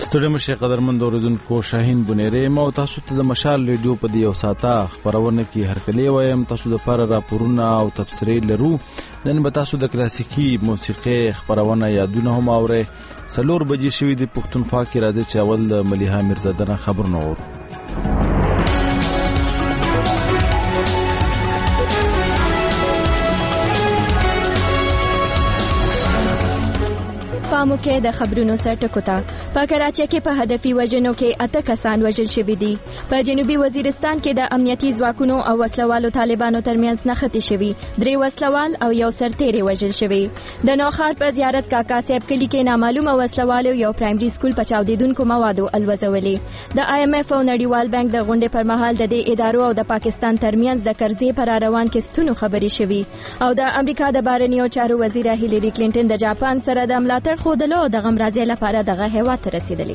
ستړي مشه قدرمند اوریدونکو شاهین بنيري مو تاسو ته د مشال ریډیو په دی او ساته خبرونه کې هرکلی وایم تاسو د لپاره راپورونه او تفسیري لرو نن به تاسو د کلاسیکي موسیقي خبرونه یادونه هم اورئ 4 بجې شوې د پښتونخوا کې راځي چې اول د مليحه میرزاده خبرونه اورو پامو کې د خبرونو سرټکو ته په کراچۍ کې په هدفي وژنو کې 8 کسان وژل شوي دي په جنوبي وزیرستان کې د امنیتي ځواکونو او وسلوالو طالبانو ترمنځ نښتې شوي 3 وسلوال او یو سرتیری وژل شوی د نوخار په زیارت کاکا صاحب کلی کې نامعلومه وسلوالو یو پرایمري سکول په چاودیدونکو موادو الوزولې د IMF او نړیوال بانک د غونډې پر مهال د دې ادارو او د پاکستان ترمنځ د قرضې پر روان کېستونو خبرې شوي او د امریکا د بهرنیو چارو وزیر هیلری کلینټن د جاپان سره د ملاتړ خودلو د غمرازي لپاره دغه هیواد ته رسیدلی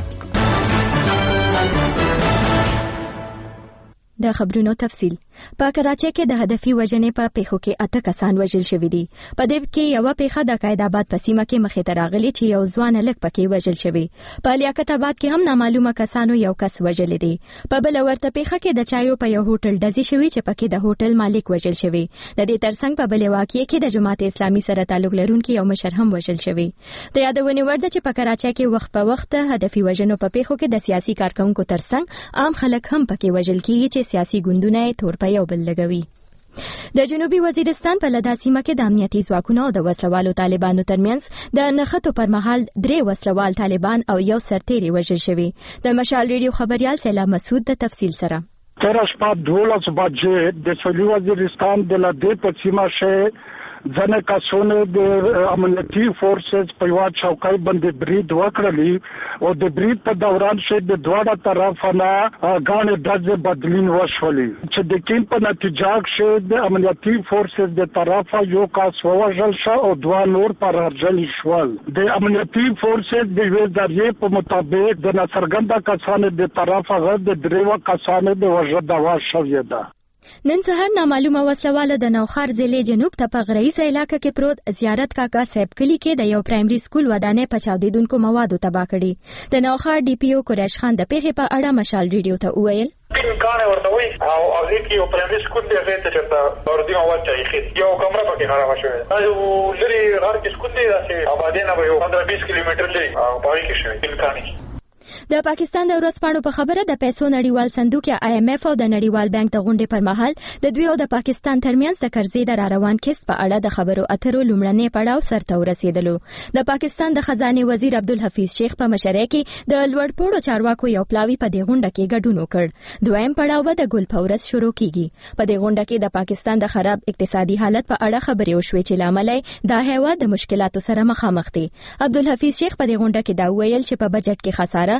د خبرونو تفصیل په کراچۍ کې د هدفي وژنې په پیښو کې 8 کسان وژل شوي دي په دې کې یو پیښه د قایدآباد په سیمه کې مخې ته راغلي چې یو ځوان هلک پکې وژل شوی په لیاقت آباد کې هم نامعلومه کسانو یو کس وژل دي په بل ورته پیښه کې د چایو په یو هوټل ډزې شوی چې پکې د هوټل مالک وژل شوی د دې ترڅنګ په بل واقعې کې د جماعت اسلامي سره تعلق لرونکي یو مشر هم وژل شوی د یادونې وړ ده چې په کراچۍ کې وخت په وخت هدفي وژنو په پیښو کې د سیاسي کارکونکو ترڅنګ عام خلک هم پکې وژل کیږي چې سیاسي ګوندونه تور په یو بل لګوي د جنوبي وزیرستان په لدا سیمه کې د امنیتي ځواکونو او د وسلوالو طالبانو ترمنځ د نښتو پر مهال 3 وسلوال طالبان او یو سرتیری وژل شوی د مشال ریډیو خبريال سیلا مسعود د تفصیل سره تر شپه 12 بجې د سویلي وزیرستان د لدې په سیمه شه ځنه کسونه د امنیتي فورسز په یو چوکۍ باندې برید وکړلی او د برید په دوران شه د دواړه طرفانه غاڼې د بدلین وشولې چې د کین په نتیجه کې د امنیتي فورسز د طرفه یو کس وژل شو او 2 نور پرارجل شول د امنیتي فورسز د ویل ذریعہ په مطابق د نصرګنده کسانو د طرفه د 3 کسانو د وژل دوا شوې ده نن سهار نامعلومه وسلواله د نوخار ضلع جنوب ته په غریزه علاقه کې پروت زیارت کاکا صاحب کلی کې د یو پرایمري سکول ودانې په چاودیدونکو موادو تباه کړي د نوخار DPO قریش خان د پیښې په اړه مشال ریډیو ته وویل کانه ورته وي او هغه کې یو پرایمري سکول دی هغه ته چې اوردی مواد چایخي یو کمره پکې خراب شوه او لري غار کې سکول دی چې آبادینه به یو 15-20 کیلومتر لري او پای کې شوی کانه د پاکستان د ورځپاڼو په خبره د پیسو نړیوال صندوق یا IMF او د نړیوال بانک د غونډې پر مهال د دوی او د پاکستان ترمنځ د قرضې د روان کیست په اړه د خبرو اترو لومړنی پړاو سرته ورسېدلو د پاکستان د خزانه وزیر عبدالحفیظ شیخ په مشرۍ کې د لوړپوړو چارواکو یو پلاوی په دې غونډه کې ګډون وکړ دویم پړاو به د ګل فورس شروع کیږي په دې غونډه کې د پاکستان د خراب اقتصادي حالت په اړه خبرې وشوې چې لامل دا هیواد د مشکلاتو سره مخامخ دی عبدالحفیظ شیخ په دې غونډه کې دا ویل چې په بجټ کې خساره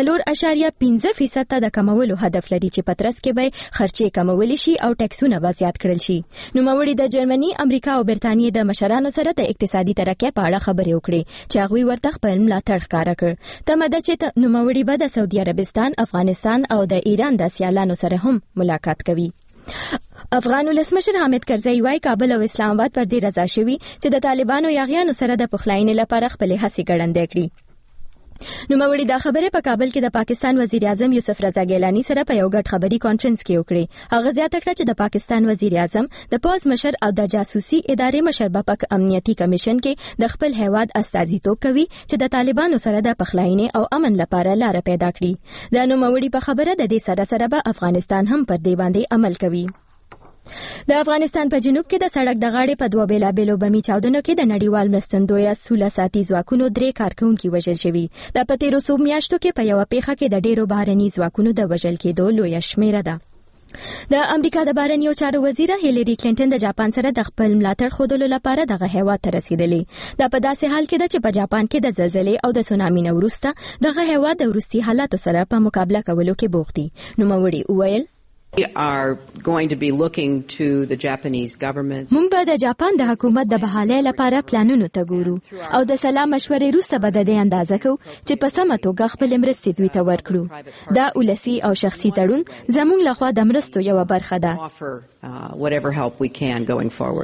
4.5% ته د کمولو هدف لري چې پترس کې به خرچې کمول شي او ټیکسونه به زیات کړل شي نوموړي د جرمني امریکا او برتانیې د مشرانو سره د اقتصادي ترقۍ په اړه خبرې وکړې چې هغوی ورته خپل ملاتړ ښکاره کړ تمه ده چې نوموړي به د سعودي عربستان افغانستان او د ایران د سیالانو سره هم ملاقات کوي افغان ولسمشر حامد کرزی وايي کابل او اسلام آباد پر دې رضا شوي چې د طالبانو یاغیانو سره د پخلاینې لپاره خپل هڅې ګړندې کړي نوموړي دا خبره په کابل کې د پاکستان وزیر اعظم یوسف رضا ګیلانی سره په یو ګډ خبري کانفرنس کې وکړي هغه زیاته کړه چې د پاکستان وزیر اعظم د پوز مشر او د جاسوسي ادارې مشر په امنیتي کمیشن کې د خپل هیواد استازیتوب کوي چې د طالبانو سره د پخلاینې او امن لپاره لار پیدا کړي د نوموړي په خبره د دې سره به افغانستان هم پر دې باندې عمل کوي د افغانستان په جنوب کې د سړک د غاړې په 2 بیلابیلو بمي چاودنو کې د نړیوال مرستندویه سوله ساتي ځواکونو 3 کارکونکي وژل شوي د پتیرو څو میاشتو کې په یو پیښه کې د ډیرو بهرني ځواکونو د وژل کېدو لویه شمیره ده د امریکا د بهرنیو چارو وزیر هیلری کلینټن د جاپان سره د خپل ملاتړ خودلو لپاره دغه هیواد ته رسیدلی دا په داسې حال کې ده چې په جاپان کې د زلزلې او د سونامي نه وروسته دغه هیواد د وروستي حالاتو سره په مقابله کولو کې بوخت دي نوموړي وویل We are going to be looking to the Japanese government. مونږ به د جاپان د حکومت د بحالۍ لپاره پلانونو ته ګورو او د سلا مشورې وروسته به د دې اندازه کوو چې په سمه توګه خپل مرستې دوی ته ورکړو دا ولسی او شخصي تړون زموږ لخوا د مرستو یو برخه ده Whatever help we can going forward.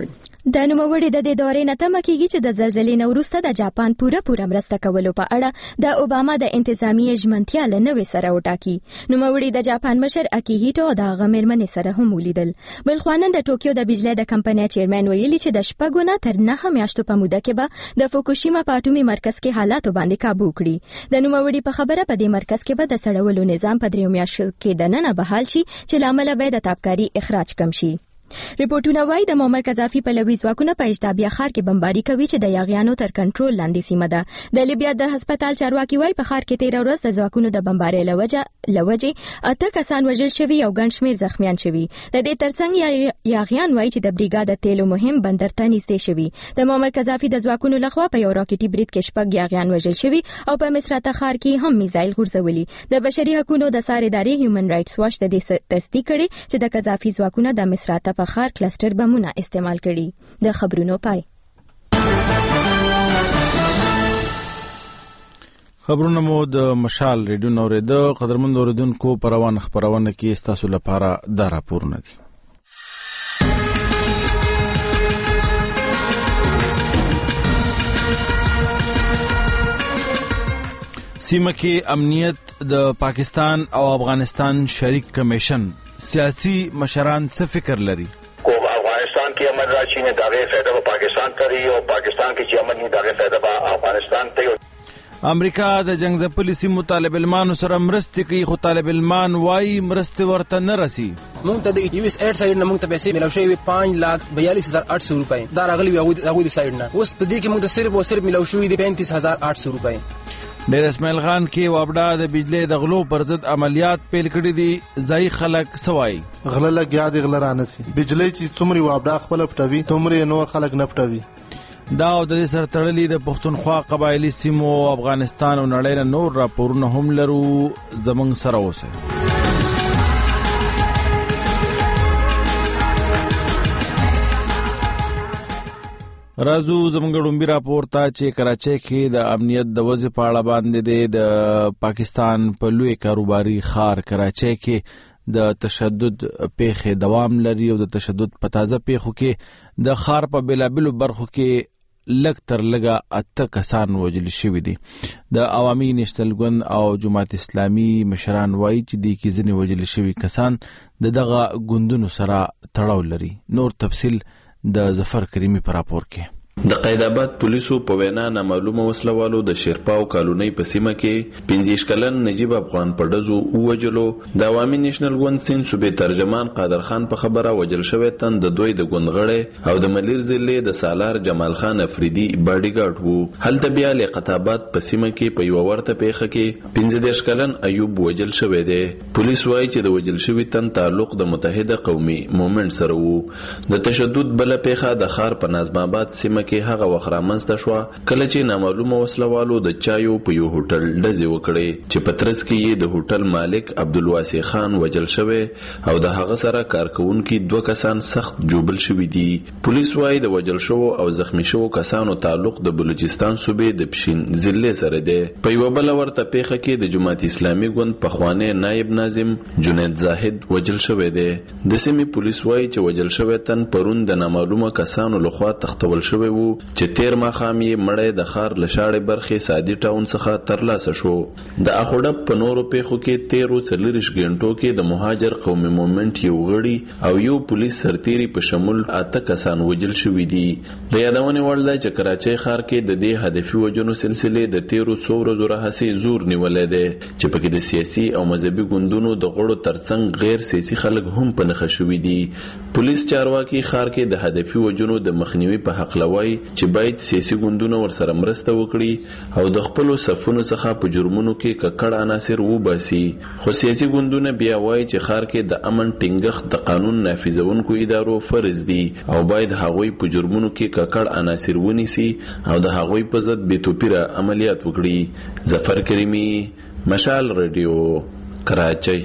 د نوموړي د دې دورې نه تمه کیږي چې د زلزلې نه وروسته د جاپان پوره مرسته کولو په اړه د اوباما د انتظامی ژمنتیا له نوې سره وټاکي. نوموړي د جاپان مشر اکیهیټو او د هغه مېرمنې سره هم ولیدل. بل خوا نن د ټوکیو د بجلی د کمپنۍ چیرمن ویلي چې د 6 نه تر 9 میاشتو په موده کې به د فوکوشیما په اټومي مرکز کې حالاتو باندې کابو کړي. د نوموړي په خبره په دې مرکز کې به د سړولو نظام په 3 میاشتو کې دننه بحال شي چې لامل به د تابکاری اخراج کم شي. ریپورتونه وايي د معمر قذافي په لوي ځواکونه په اجدابیه ښار کې بمباري کوي چې د یاغیانو تر کنټرول لاندې سیمه ده. د لیبیا د هسپتال چارواکي وايي په ښار کې 13 ورځ د ځواکونو د بمبارۍ لوجې 8 کسان وژل شوي او ګڼ شمېر زخمیان شوي. د دې ترڅنګ یاغیان وايي چې د بریګاد د تیلو مهم بندر ته نږدې شوي. د معمر قذافي د ځواکونو لخوا په یو راکټي برید کې 6 یاغیان وژل شوي او په مصراتة ښار کې هم میزایل غورځولي. د بشري حقوقو د سار ادارې هیومن رائټس واچ د دې تصدیق کړي چې د قذافي ځواکونو د مصراتة په ښار کلسټر بمونه استعمال کړي. د خبرونو پای. خبرونه مو د مشال ریډیو نورې د قدرمن اوریدونکو په روان خبرونه کې تاسو لپاره دا راپورونه دي. سیمه کې امنیت د پاکستان او افغانستان شریک کمیشن سیاسی مشران څه فکر لري؟ افغانستان کی امن راشی نے داغے فائدہ پاکستان کری اور پاکستان کی امن نے داغے فائدہ افغانستان ته. امریکا د جنگ ځپلي سیمو طالب علمانو سره مرستې کوي خو طالب علمان وايي مرستې ورته نه رسي. مونږ ته د یو اس ایډ سایډ نه مونږ ته پیسې ملو شوی 5,42,800 روپۍ دا راغلي هغه د سایډ نه. اوس په دې کې مونږ ته صرف او صرف ملو شوی د 35,800 روپۍ. ډیر اسماعیل خان کې وابډا د بجلی د غلو پر ضد عملیات پیل کړي دي. ځای خلک سوای غله لګیا دي غله رانسي بجلی چې څومره وابډا خپل پټوي تومره نور خلک نه پټوي. دا د دې سره تړلي د پښتونخوا قبایلی سیمو افغانستان او نړۍ نه نور راپورونه هم لرو. زمونږ سره اوسئ. رازو زمونږ ډومبي راپور ته چې کراچۍ کې د امنیت د وضع په اړه باندې د پاکستان په لوی کاروباري ښار کراچۍ کې د تشدد پیښې دوام لري او د تشدد په تازه پیښو کې د ښار په بیلابیلو برخو کې لږ تر لږه 8 کسان وژل شوي دي. د عوامي نیشنل ګوند او جماعت اسلامي مشران وایي چې د کې ځینې وژل شوي کسان دغه ګوندونو سره تړاو لري. نور تفصیل د ظفر کریمی پر راپور کې. د قیدآباد پولیسو په وینا نامعلومه وسلوالو د شیرپاو کالونۍ په سیمه کې 15 کلن نجیب افغان په ډزو ووجلو. د عوامي نیشنل ګوند سیند صوبې ترجمان قادر خان په خبره وجل شوی تن د دوی د ګوند غړی او د ملیر ضلع د سالار جمال خان افریدي باډي ګارد وو. هلته بیا لیاقتآباد په سیمه کې په یو ورته پیښه کې 15 کلن ایوب وجل شوی دی. پولیس وایي چې د وجل شوی تن تعلق د متحده قومي مومنټ سره وو. د تشدد بل پیښه د ښار په نظم آباد سیمه کې هغه وخت رامنځته شوه کله چې نامعلومه وسلوالو د چایو په یو هوټل ډزې وکړې چې په ترڅ کې یې د هوټل مالک عبدالواسع خان وجل شوی او د هغه سره کارکونکي 2 کسان سخت جوبل شوي دي. پولیس وايي د وجل شوو او زخمی شوو کسانو تعلق د بلوچستان صوبې د پښین ضلع سره دی. په یو بل ورته پیښه کې د جماعت اسلامي ګوند پخوانی نائب ناظم جنید زاهد وجل شوی دی. د سیمې پولیس وايي چې وجل شوی تن پرون د نامعلومه کسانو لخوا تختول شوی وو چې تیر ماښام یې مړی د ښار له شاړې برخې سادي ټاون څخه ترلاسه شو. د اخوډب په نورو پیښو کې 13 غنټو کې د مهاجر قومي مومنټ یو غړي او یو پولیس سرتیری په شمول 8 کسان وژل شوي دي. د یادونې وړ ده چې کراچۍ ښار کې د دې هدفي وژنو سلسلې د 13 ورځو راهیسې زور نیولی دی چې پکې د سیاسي او مذهبي ګوندونو د غړو ترڅنګ غیر سیاسي خلک هم په نښه شوي دي. پولیس چارواکي ښار کې د هدفي وژنو د مخنیوي په حق لوي چې باید سیاسي ګوندونه ورسره مرسته وکړي او د خپلو صفونو څخه په جرمونو کې ککړ عناصر وباسي. خو سیاسي ګوندونه بیا وایي چې ښار کې د امن ټینګښت د قانون نافذونکو ادارو فرض دي او باید هغوی په جرمونو کې ککړ عناصر ونیسي او د هغوی په ضد بې توپیره عملیات وکړي. ظفر کریمی، مشال ریډیو، کراچۍ.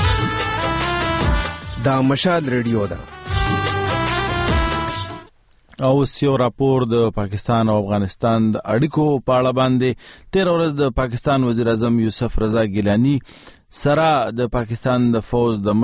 دا مشال ریډیو ده. او سیو راپور د پاکستان او افغانستان د اړیکو په اړه باندې 13 ورځ د پاکستان وزیر اعظم یوسف رضا ګیلانی سره د پاکستان د فوج د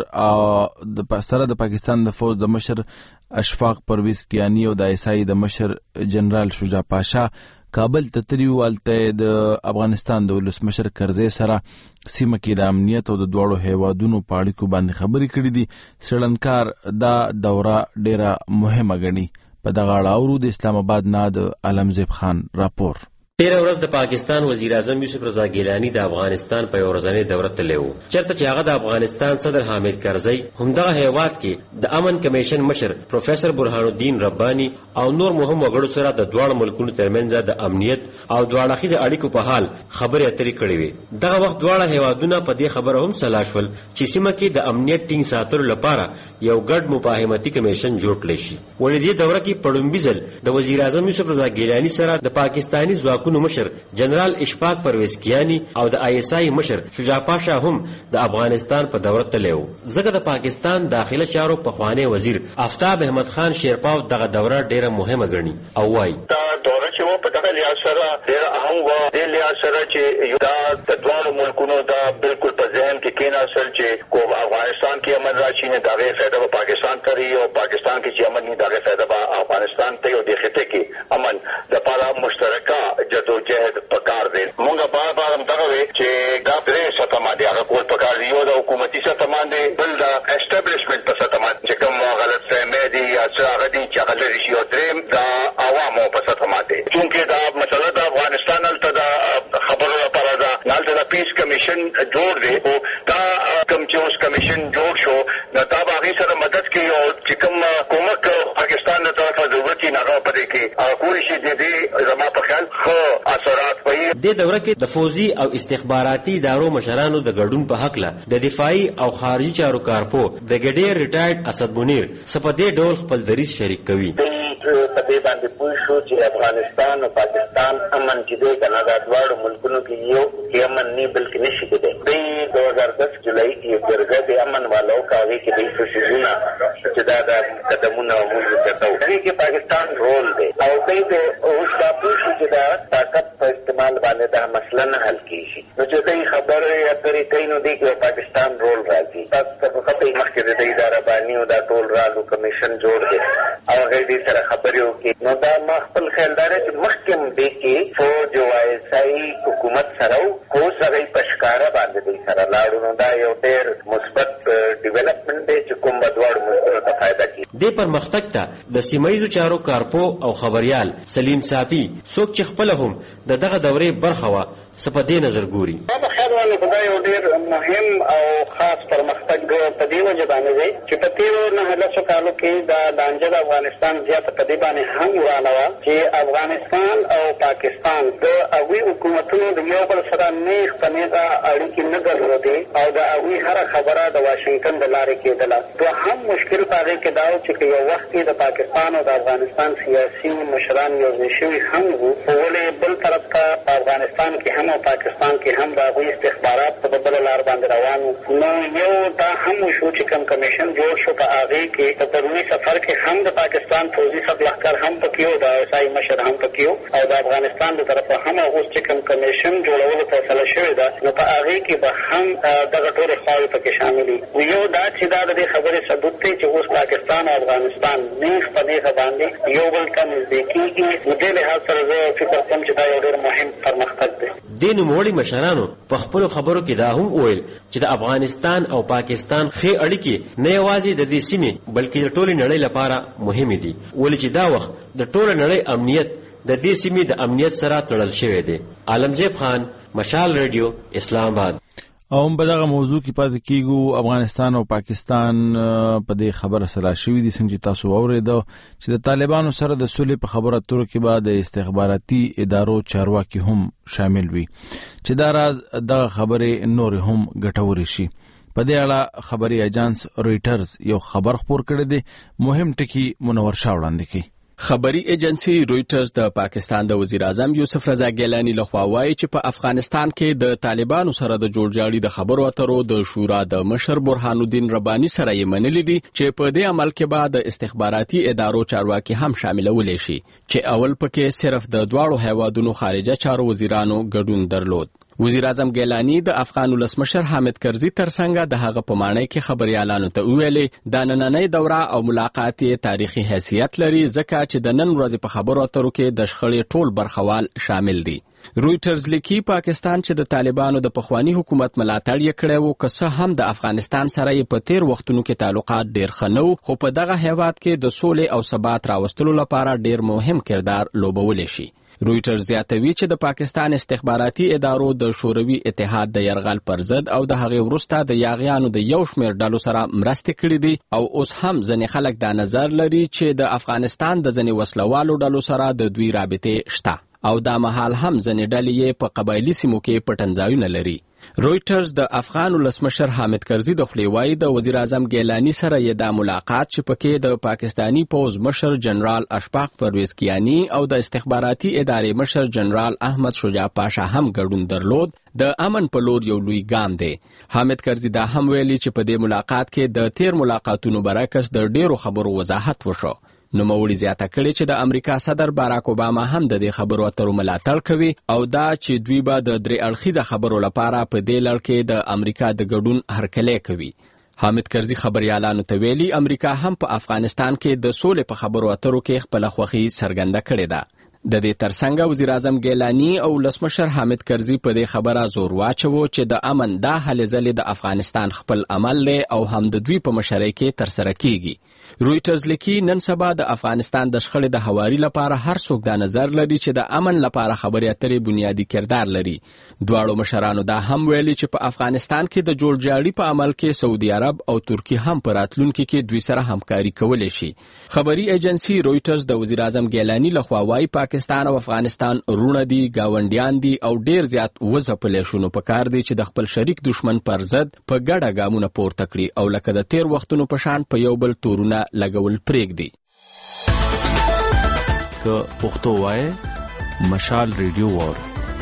مشر اشفاق پرویز کیانی او د ایسای د مشر جنرال شجاع پاشا کابل ته تللي والته د افغانستان د ولسمشر کرزي سره سیمه کې د امنیت او د دوړو هیوادونو په اړیکو باندې خبرې کړې دي. سړنکار دا دوره ډیره مهمه ګڼي. په دغه اړه اورو د اسلام آباد نه د علمزیب خان راپور. 13 ورځ د پاکستان وزیر اعظم یوسف رضا ګیلانی د افغانستان په یو ورځنۍ دوره تللی و، چېرته چې هغه د افغانستان صدر حامد کرزی همدغه هیواد کې د امن کمیشن مشر پروفیسر برهان الدین ربانی او نور مهم وګړو سره د دواړو ملکونو ترمنځ د امنیت او دواړه اړخیزو اړیکو په حال خبرې اترې کړې وې. دغه وخت دواړه هیوادونه په دې خبره هم سلا شول چې سیمه کې د امنیت ټینګ ساتلو لپاره یو ګډ مفاهمتي کمیشن جوړ کړی شي. ولې دې دوره کې په لومړي ځل د وزیر اعظم یوسف رضا ګیلانی سره د پاکستاني ځواکونو مشر جنرال اشفاق پرویز کیانی او د ایسای مشر شجاع پاشا هم د افغانستان په دوره تللی و. ځکه د پاکستان داخله چارو پخوانی وزیر آفتاب احمد خان شیرپاو دغه دوره ډیره مهمه ګڼي او وایي دا دوره چې و په دغه لحاظ سره ډیره اهم و، دې لحاظ سره چې دا د دواړو ملکونو دا بالکل په ذهن کې کېناستل چې کو افغانستان کې امن راشي نه دغه فایده به پاکستان ته وي او پاکستان کې چې امن نه دغه فایده به افغانستان ته او د خطه کې امن د پاره مشترکه جدوجہد پکار دی. مونږه بار هم دغه وی چې دا درې سطح باندې هغه کول پکار دی، یو د حکومتي سطح باندې، بل د اسټابلیشمنت په سطح باندې چې کوم غلط فهمي دي یا څه هغه دي چې هغه لري شي، او دریم د عوامو په سطح باندې. چونکې دا مسله د افغانستان هلته د خبرو لپاره ده، هلته د پیس کمیشن جوړ دی او دا کوم چې اوس کمیشن جوړ شو نو دا به هغې سره مدد کوي او چې کوم کومک پاکستان د طرفه ضرورت یې هغه په دې کې کولی شي د دې زما په خیال ښه اثرات وي. دې دوره کې د فوزي او استخباراتي ادارو مشرانو د ګډون په حقله د دفاعي او خارجي چارو کارپو برګیډیر ریټایرډ اسد منیر سپدې ډول خپل دریځ شریک کوي. په دې باندې پوه شو چې افغانستان او پاکستان امن کې دی کنه دا دواړو ملکونو کې یو کې امن نه بلکې نشي کېدی. 2010 جولای کې جرګه د امن والو کاوي کې د فسیزونه چې دا د قدمونه موږ کړو دغه کې پاکستان رول دی او دې اوس دا پوه شو چې دا طاقت په استعمال باندې دا مسله نه حل کیږي. نو چې دې خبره اترې کوي نو دې کې پاکستان رول راځي. تاسو په خپل مخکې د اداره باندې او دا ټول رالو کمیشن جوړ دی او دې سره خبرې وکړي. نو دا ما خپل خیال دار چې مخکې دې کې فوج او ایسای حکومت سره کو سره پښکارا باندې دې سره لاړو نو دا یو ډېر مثبت ډیولپمنٹ دی چې کوم بدوړ ملکونو ته فائدہ کوي. دې پرمختګ ته د سیمایي چارو کارپو او خبريال سلیم صافي څوک چې خپل هم دغه دورې برخه وا سپدې نظر ګوري. دا خیال ونه خدای یو ډېر مهم او خاص پرمختګ په دې وجه باندې دی چې په تیرو 9 کالو کې د دانجه د افغانستان زیاته په دې باندې هم ورانه وه چې افغانستان او پاکستان د هغوی حکومتونو د یو بل سره نیغ په نیغه اړیکې نه درلودې او د هغوی هره خبره د واشنګټن د لارې کېدله. دوهم مشکل په هغې کې دا و چې یو وخت کې د پاکستان او د افغانستان سیاسي مشران یو ځای شوي هم وو، خو ولې بل طرف ته په افغانستان کې هم او پاکستان کې هم د هغوی استخبارات په بله لار باندې روان وو. نو یو دا هم وشو چې کوم کمیشن جوړ شو په هغې کې په پروني سفر کې هم د پاکستان فوجي سب لښکر هم پکې و، د ایسای مشر هم پکې و او د افغانستان د طرفه هم اوس چې کوم کمیشن جوړولو فیصله شوې ده نو په هغې کې به هم دغه ټولې خواوې پکې شاملې. یو دا چې دا د دې خبرې ثبوت دی چې اوس پاکستان او افغانستان نیغ په نیغه باندې یو بل ته نږدې کېږي. نو دې لحاظ سره زه فکر کوم چې دا یو ډېر مهم پرمختګ دی. دې نوموړي مشرانو په خپلو خبرو کې دا هم وویل چې د افغانستان او پاکستان ښې اړیکې نه یوازې د دې سیمې بلکې د ټولې نړۍ لپاره مهمې دي، ولې چې دا وخت د ټوله نړۍ امنیت د دې سیمې د امنیت سره تړل شوی دی. عالمزیب خان، مشال ریډیو، اسلام آباد. او هم په دغه موضوع کې پاتې کېږو. افغانستان او پاکستان په دې خبره سره شوي دي څنګه چې تاسو واورېده چې د طالبانو سره د سولې په خبرو اترو کې به د استخباراتي ادارو چارواکي هم شامل وي چې دا راز دغه خبرې نورې هم ګټورې شي. په دې اړه خبري ایجانس رويټرز یو خبر خپور کړی دی. مهم ټکی منور شاه وړاندې کوي. خبري ایجنسی رویټرز د پاکستان د وزیر اعظم یوسف رضا ګیلانی لخوا وایي چې په افغانستان کې د طالبانو سره د جوړجاړي د خبرو اترو د شورا د مشر برهان الدین رباني سره یې منلي دي چې په دې عمل کې به د استخباراتي ادارو چارواکي هم شاملول شي چې اول پکې صرف د دواړو هیوادونو خارجه چارو وزیرانو ګډون درلود. وزیر اعظم ګیلانی د افغان ولسمشر حامد کرزي ترڅنګ د هغه په معنی کې خبريالانو ته ویلي د نننۍ دوره او ملاقات تاریخي حیثیت لري ځکه چې د نن ورځې په خبرو اترو کې د شخړې ټول برخوال شامل دي. رویټرز لیکي پاکستان چې د طالبانو د پخوانی حکومت ملاتړ یې کړی و که څه هم د افغانستان سره یې په تیر وختونو کې تعلقات ډیر ښه نه وو خو په دغه هیواد کې د سولې او ثبات راوستلو لپاره ډیر مهم کردار لوبولی شي. رویټرز زیاتوي چې د پاکستان استخباراتي ادارو د شوروي اتحاد د یرغل پر ضد او د هغې وروسته د یاغیانو د یو شمېر ډلو سره مرستې کړې دي او اوس هم ځینې خلک دا نظر لري چې د افغانستان د ځینې وسلوالو ډلو سره د دوی رابطې شته او دا مهال هم ځینې ډلې یې په قبایلي سیمو کې پټنځایونه لري. رویټرز د افغان ولسمشر حامد کرزي د خولې وایي د وزیر اعظم ګیلانی سره یې دا ملاقات چې پکې د پاکستانی پوز مشر جنرال اشفاق پرویز کیانی او د استخباراتي ادارې مشر جنرال احمد شجاع پاشا هم ګډون درلود د امن په لور یو لوی ګام دی. حامد کرزي دا هم ویلي چې په دې ملاقات کې د تیر ملاقاتونو برعکس د ډیرو خبرو وضاحت وشو. نوموړي زیاته کړې چې د امریکا صدر باراک اوباما هم د دې خبرو اترو ملاتړ کوي او دا چې دوی به د درې اړخیزه خبرو لپاره په دې لړ کې د امریکا د ګډون هرکلی کوي. حامد کرزي خبريالانو ته ویلي امریکا هم په افغانستان کې د سولې په خبرو اترو کې خپل خوښي څرګنده کړې ده. د دې ترڅنګ وزیر اعظم ګیلانی او ولسمشر حامد کرزي په دې خبره زور واچوه چې د امن دا هلې ځلې د افغانستان خپل عمل دی او هم د دوی په مشرۍ کې ترسره کیږي. رویټرز لیکي نن سبا د افغانستان د شخړې د هواري لپاره هر څوک دا نظر لري چې د امن لپاره خبرې اترې بنیادی کردار لري. دواړو مشرانو دا هم ویلي چې په افغانستان کې د جوړجاړي په عمل کې سعودي عرب او ترکیه هم په راتلونکي کې دوی سره همکاري کولی شي. خبري ایجنسی رویټرز د وزیر اعظم ګیلانی لخوا وایي پاکستان او افغانستان رونه دي گاونډیان دي او ډیر زیات وځپلی شونو پکار دی چې د خپل شریک دشمن پر ضد په ګډه ګامونه پورته کړي او لکه د تیر وختونو په شان په یو بل تورونه لګول پرېږدي. که پښتو وایي مشال ریډیو وار.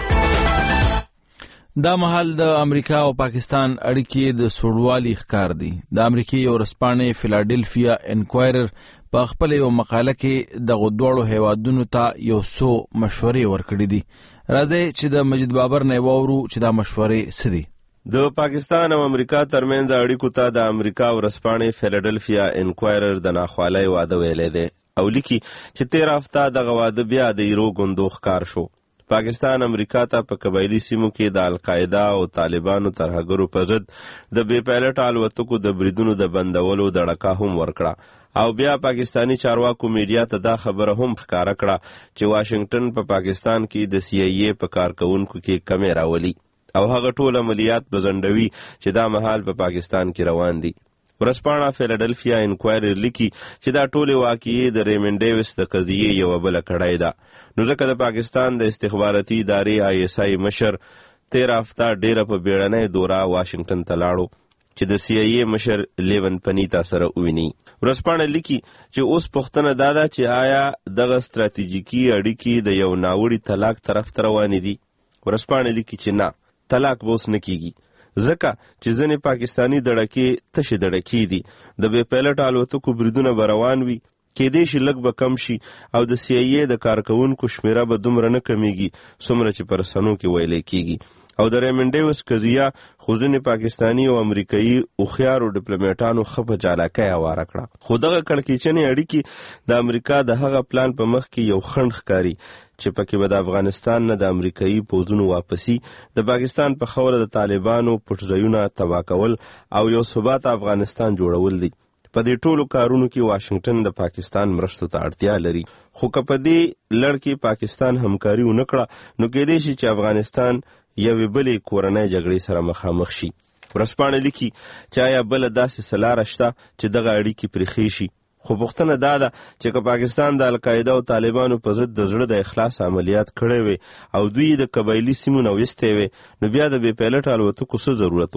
دا مهال د امریکا او پاکستان اړیکې د سوړوالي ښکار دي. د امریکای یو ورځپاڼې فیلاډلفیا انکوایرر په خپل یو مقاله کې دغه دواړو هیوادونو ته یو څو مشورې ورکړي دي. راځئ چې د مجید بابر نه واورو چې دا مشورې څه دي. د پاکستان او امریکا ترمنځ اړیکو ته د امریکا ورځپاڼې فیلاډلفیا انکوایرر د ناخوالۍ واده ویلی دی او لیکي چې تیر هفته دغه واده بیا د ایرو ګوندو ښکار شو. پاکستان امریکا ته په قبایلي سیمو کې د القاعده او طالبانو ترهګرو په ضد د بې پایلټه الوتکو د بریدونو د بندولو دړکه هم ورکړه او بیا پاکستانی چارواکو میډیا ته دا خبره هم ښکاره کړه چې واشنگټن په پاکستان کې د CIA په کارکونکو کې کمې راولي او هغه ټول عملیات بزندوي چې دا مهال په پاکستان کې روان دي. ورځپاڼه فیلاډلفیا انکوایرر لیکي چې دا ټولې واقعې د ریمن ډیویس د قضیې یوه بله کړۍ ده. نو ځکه د پاکستان د استخباراتي ادارې ISI مشر تیر هفته ډیره په بیړنۍ دوره واشنگټن ته لاړو چې د CIA مشر لیون پنیتا سره وویني. ورځپاڼه لیکي چې اوس پوښتنه دا ده چې آیا دغه ستراتیژیکي اړیکې د یو ناوړي طلاق طرف ته روانې دي. ورځپاڼه لیکي چې نه، طلاق به اوس نه کیږي ځکه چې ځینې پاکستانی دړکې تشې دړکې دي. د بې پایلټه الوتکو بریدونه به روان وي، کېدای شي لږ به کم شي او د CIA د کارکونکو شمیره به دومره نه کمیږي څومره چې په رسنیو کې ویلی کیږي. او د ریمن ډیویس قضیه خو ځینې پاکستانی او امریکایي هوښیارو ډیپلوماټانو ښه په چالاکۍ هواره کړه. خو دغه کړکېچنې اړیکې د امریکا د هغه پلان په مخ کې یو خنډ ښکاري چې پکې به د افغانستان نه د امریکایي پوځونو واپسي، د پاکستان په خاوره د طالبانو پټ ځایونه تباه کول او یو ثبات افغانستان جوړول دي. په دې ټولو کارونو کې واشنگټن د پاکستان مرستو ته اړتیا لري. خو که په دې لړ کې پاکستان همکاري ونه کړه نو کېدای شي چې افغانستان یوې بلې کورنۍ جګړې سره مخامخ شي. ورځپاڼه لیکي چې آیا بله داسې څه لاره شته چې دغه اړیکې پرېښې شي. خو پوښتنه دا ده چې که پاکستان د القاعده او طالبانو په ضد د زړه د اخلاص عملیات کړی وي او دوی د قبایلي سیمو نه ویستی وي نو بیا د بې پایلټه الوتکو څه ضرورت و؟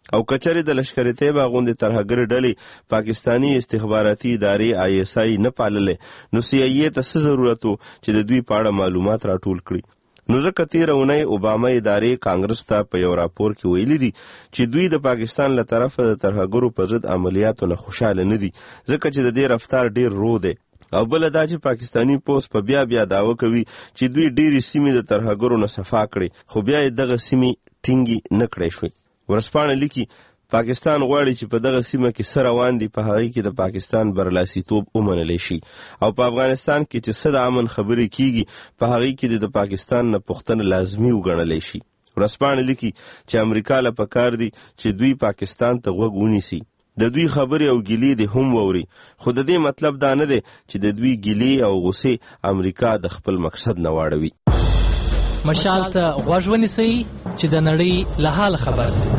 او کچری د لشکري طیبه غوندې ترهګر ډلې پاکستانی استخباراتي ادارې ISI نه پاللې نو CIA ته څه ضرورت و چې د دوی په اړه معلومات راټول کړي. نو ځکه تېره اونۍ اوباما ادارې کانګرس ته په یو راپور کې ویلي دي چې دوی د پاکستان له طرفه د ترهګرو په ضد عملیاتو نه خوشحاله نه دي ځکه چې د دې رفتار ډیر رو دی. او بل دا چې پاکستانی پوس په بیا دعوه کوي چې دوی ډېری سیمې د ترهګرو نه صفا کړي خو بیا یې دغه سیمې ټینګې نه کړی شوې. ورځپاڼه لیکي پاکستان غواړي چې په دغه سیمه کې څه روان دي په هغې کې د پاکستان برلاسیتوب ومنلی شي او په افغانستان کې چې څه د امن خبرې کیږي په هغې کې د پاکستان نه پوښتنه لازمي وګڼلی شي. ورځپاڼه لیکي چې امریکا له پکار دي چې دوی پاکستان ته غوږ ونیسي د دوی خبرې او ګیلې دې هم ووري خو د دې مطلب دا نه دی چې د دوی ګیلې او غصې امریکا د خپل مقصد نه واړوي. مشال ته غوږ ونیسئ چې د نړۍ له حال خبر سي.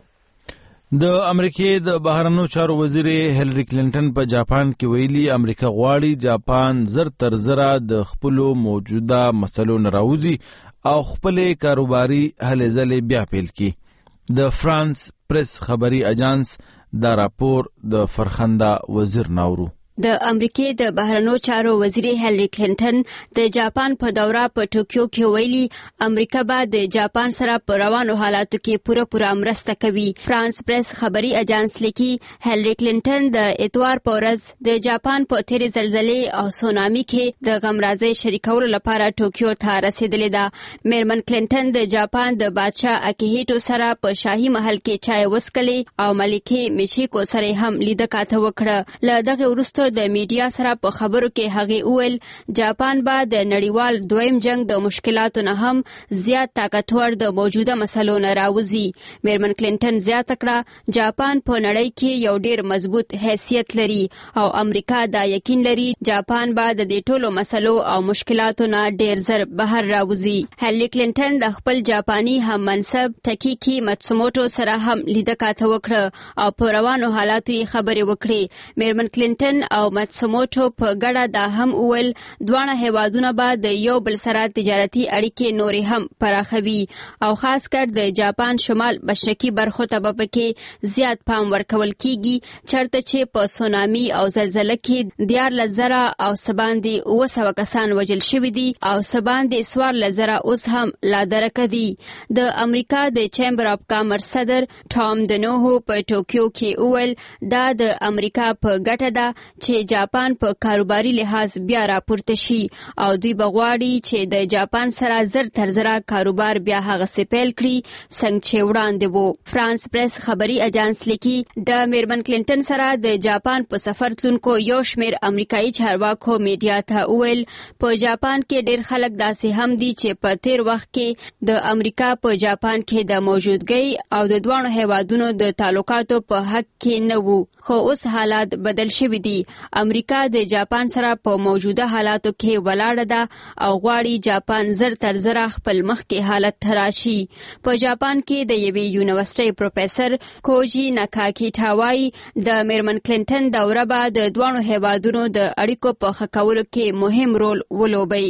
د امریکې د بهرنیو چارو وزیر هیلری کلینټن په جاپان کې ویلي امریکا غواړي جاپان زر تر زره د خپلو موجوده مسلو نه راوځي او خپلې کاروباري هلې ځلې بیا پیل کړي. د فرانس پریس خبري اجانس دا راپور د فرخنده وزیر ناورو. د امریکې د بهرنیو چارو وزیر هیلری کلینټن د جاپان په دوره په ټوکیو کې ویلي امریکا به د جاپان سره په روانو حالاتو کې پوره مرسته کوي. فرانس پریس خبري اجانس لیکي هیلری کلینټن د اتوار په ورځ د جاپان په تیرې زلزلې او سونامي کې د غمرازۍ شریکولو لپاره ټوکیو ته رسیدلې ده. میرمن کلینټن د جاپان د بادشاه اکیهیټو سره په شاهي محل کې چای وڅښلې او ملکې میچیکو سره هم لیده کاته وکړه. له دغه وروسته د میډیا سره په خبرو کې هغه وویل جاپان به د نړیوال دویم جنگ د مشکلاتو نه هم زیات طاقتور د موجوده مسلو نه راوځي. میرمن کلینټن زیاته کړه جاپان په نړۍ کې یو ډیر مضبوط حیثیت لري او امریکا دا یقین لري جاپان به د دې ټولو مسلو او مشکلاتو نه ډیر زر بهر راوځي. هیلری کلینټن د خپل جاپانی هم منصب تاکیکی ماتسوموټو سره هم لیده کاته وکړه او په روانو حالاتو یې خبرې وکړې. میرمن کلینټن او ماتسوموټو په ګډه دا هم وویل دواړه هیوادونه به د یو بل سره تجارتي اړیکې نورې هم پراخوي او خاص کر د جاپان شمال مشرقي برخو ته به پکې زیات پام ورکول کیږي چرته چې په سونامي او زلزله کې 14,000 او سباندې 900 کسان وژل شوي دي او سباندې 14,000 اوس هم لا درکه دي. د امریکا د چیمبر اف کامرس صدر ټام دنوهو په ټوکیو کې وویل دا د امریکا په ګټه ده چې جاپان په کاروباري لحاظ بیا راپورته شي او دوی بغواړي چې د جاپان سره زر تر زره کاروبار بیا هغه سپیل کړي څنګه چې وړاندې وو. فرانس پریس خبري اجانس لیکي د میرمن کلینټن سره د جاپان په سفر تلونکو یو شمیر امریکایي چارواکو میډیا ته وویل په جاپان کې ډیر خلک داسې هم دي چې په تیر وخت کې د امریکا په جاپان کې د موجودګۍ او د دوه هیوادونو د تعلقاتو په حق کې نه وو خو اوس حالات بدل شوي دي. امریکا د جاپان سره په موجوده حالاتو کې ولاړه ده او غواړي جاپان زر تر زره خپل مخکې حالت ته راشي. په جاپان کې د یوې یونیورسيټي پروفیسر کوجی ناکاکیټا وایي د میرمن کلینټن دوره به د دوه هیوادونو د اړیکو په ښه کولو کې مهم رول ولوبي.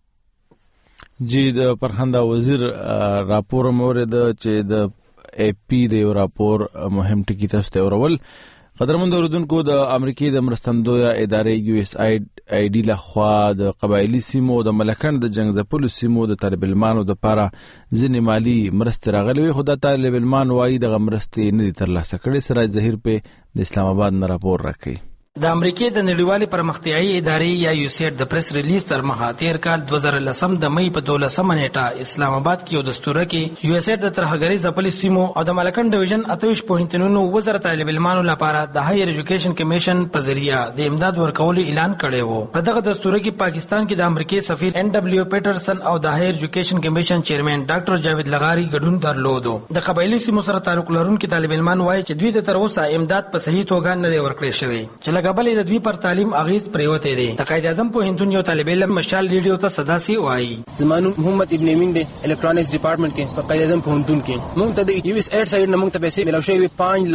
جی د فرخنده وزیر راپور مورد چې د AP د یو راپور مهم ټکی تاسو ته ورول. قدرمن اوریدونکو د امریکای د مرستندویه ادارې USAID لخوا د قبایلی سیمو د ملکن د جنگ ځپلو سیمو د طالب علمانو د لپاره ځینې مالی مرستې راغلي وي خو د طالب علمان وایي دغه مرستې نه دي ترلاسه کړې. سراج ظهیر په د اسلام آباد نه راپور راکوي. د امریکای د نړیوالې پرمختیایي ادارې یا USAID د پریس ریلیز تر مخه تیر کال 2010 د مئی په 12 نیټه اسلام آباد کې یو دستور کې USAID د ترهګرۍ ځپلې سیمو او د ملکن ډیویژن 28 پوهنتونونو وزارت طالب علمانو لپاره د هایر ایجوکیشن کمیشن په ذریعہ د امداد ورکولو اعلان کړی وو. په دغه دستور کې پاکستان کې د امریکای سفیر NW پیټرسن او د هایر ایجوکیشن کمیشن چیرمن ډاکټر جاوید لغاری ګډون درلودو. د قبایلی سیمو سره تعلق لرونکي طالب علمان وایي چې دوی د تر اوسه امداد په صحیح توګه نه دی ورکړی شوی چې لکه بلې د دوی پر تعلیم اغیز پریوته دی. د قائد اعظم پوهنتون یو طالب علم مشال ریډیو ته صدا سي وایي زمانو محمد ابن امین دی الکترونکس ډپارټمنټ کې په قائد اعظم پوهنتون کې موږ ته د یوس ایډ سایډ نه موږ ته پیسې ملو شوی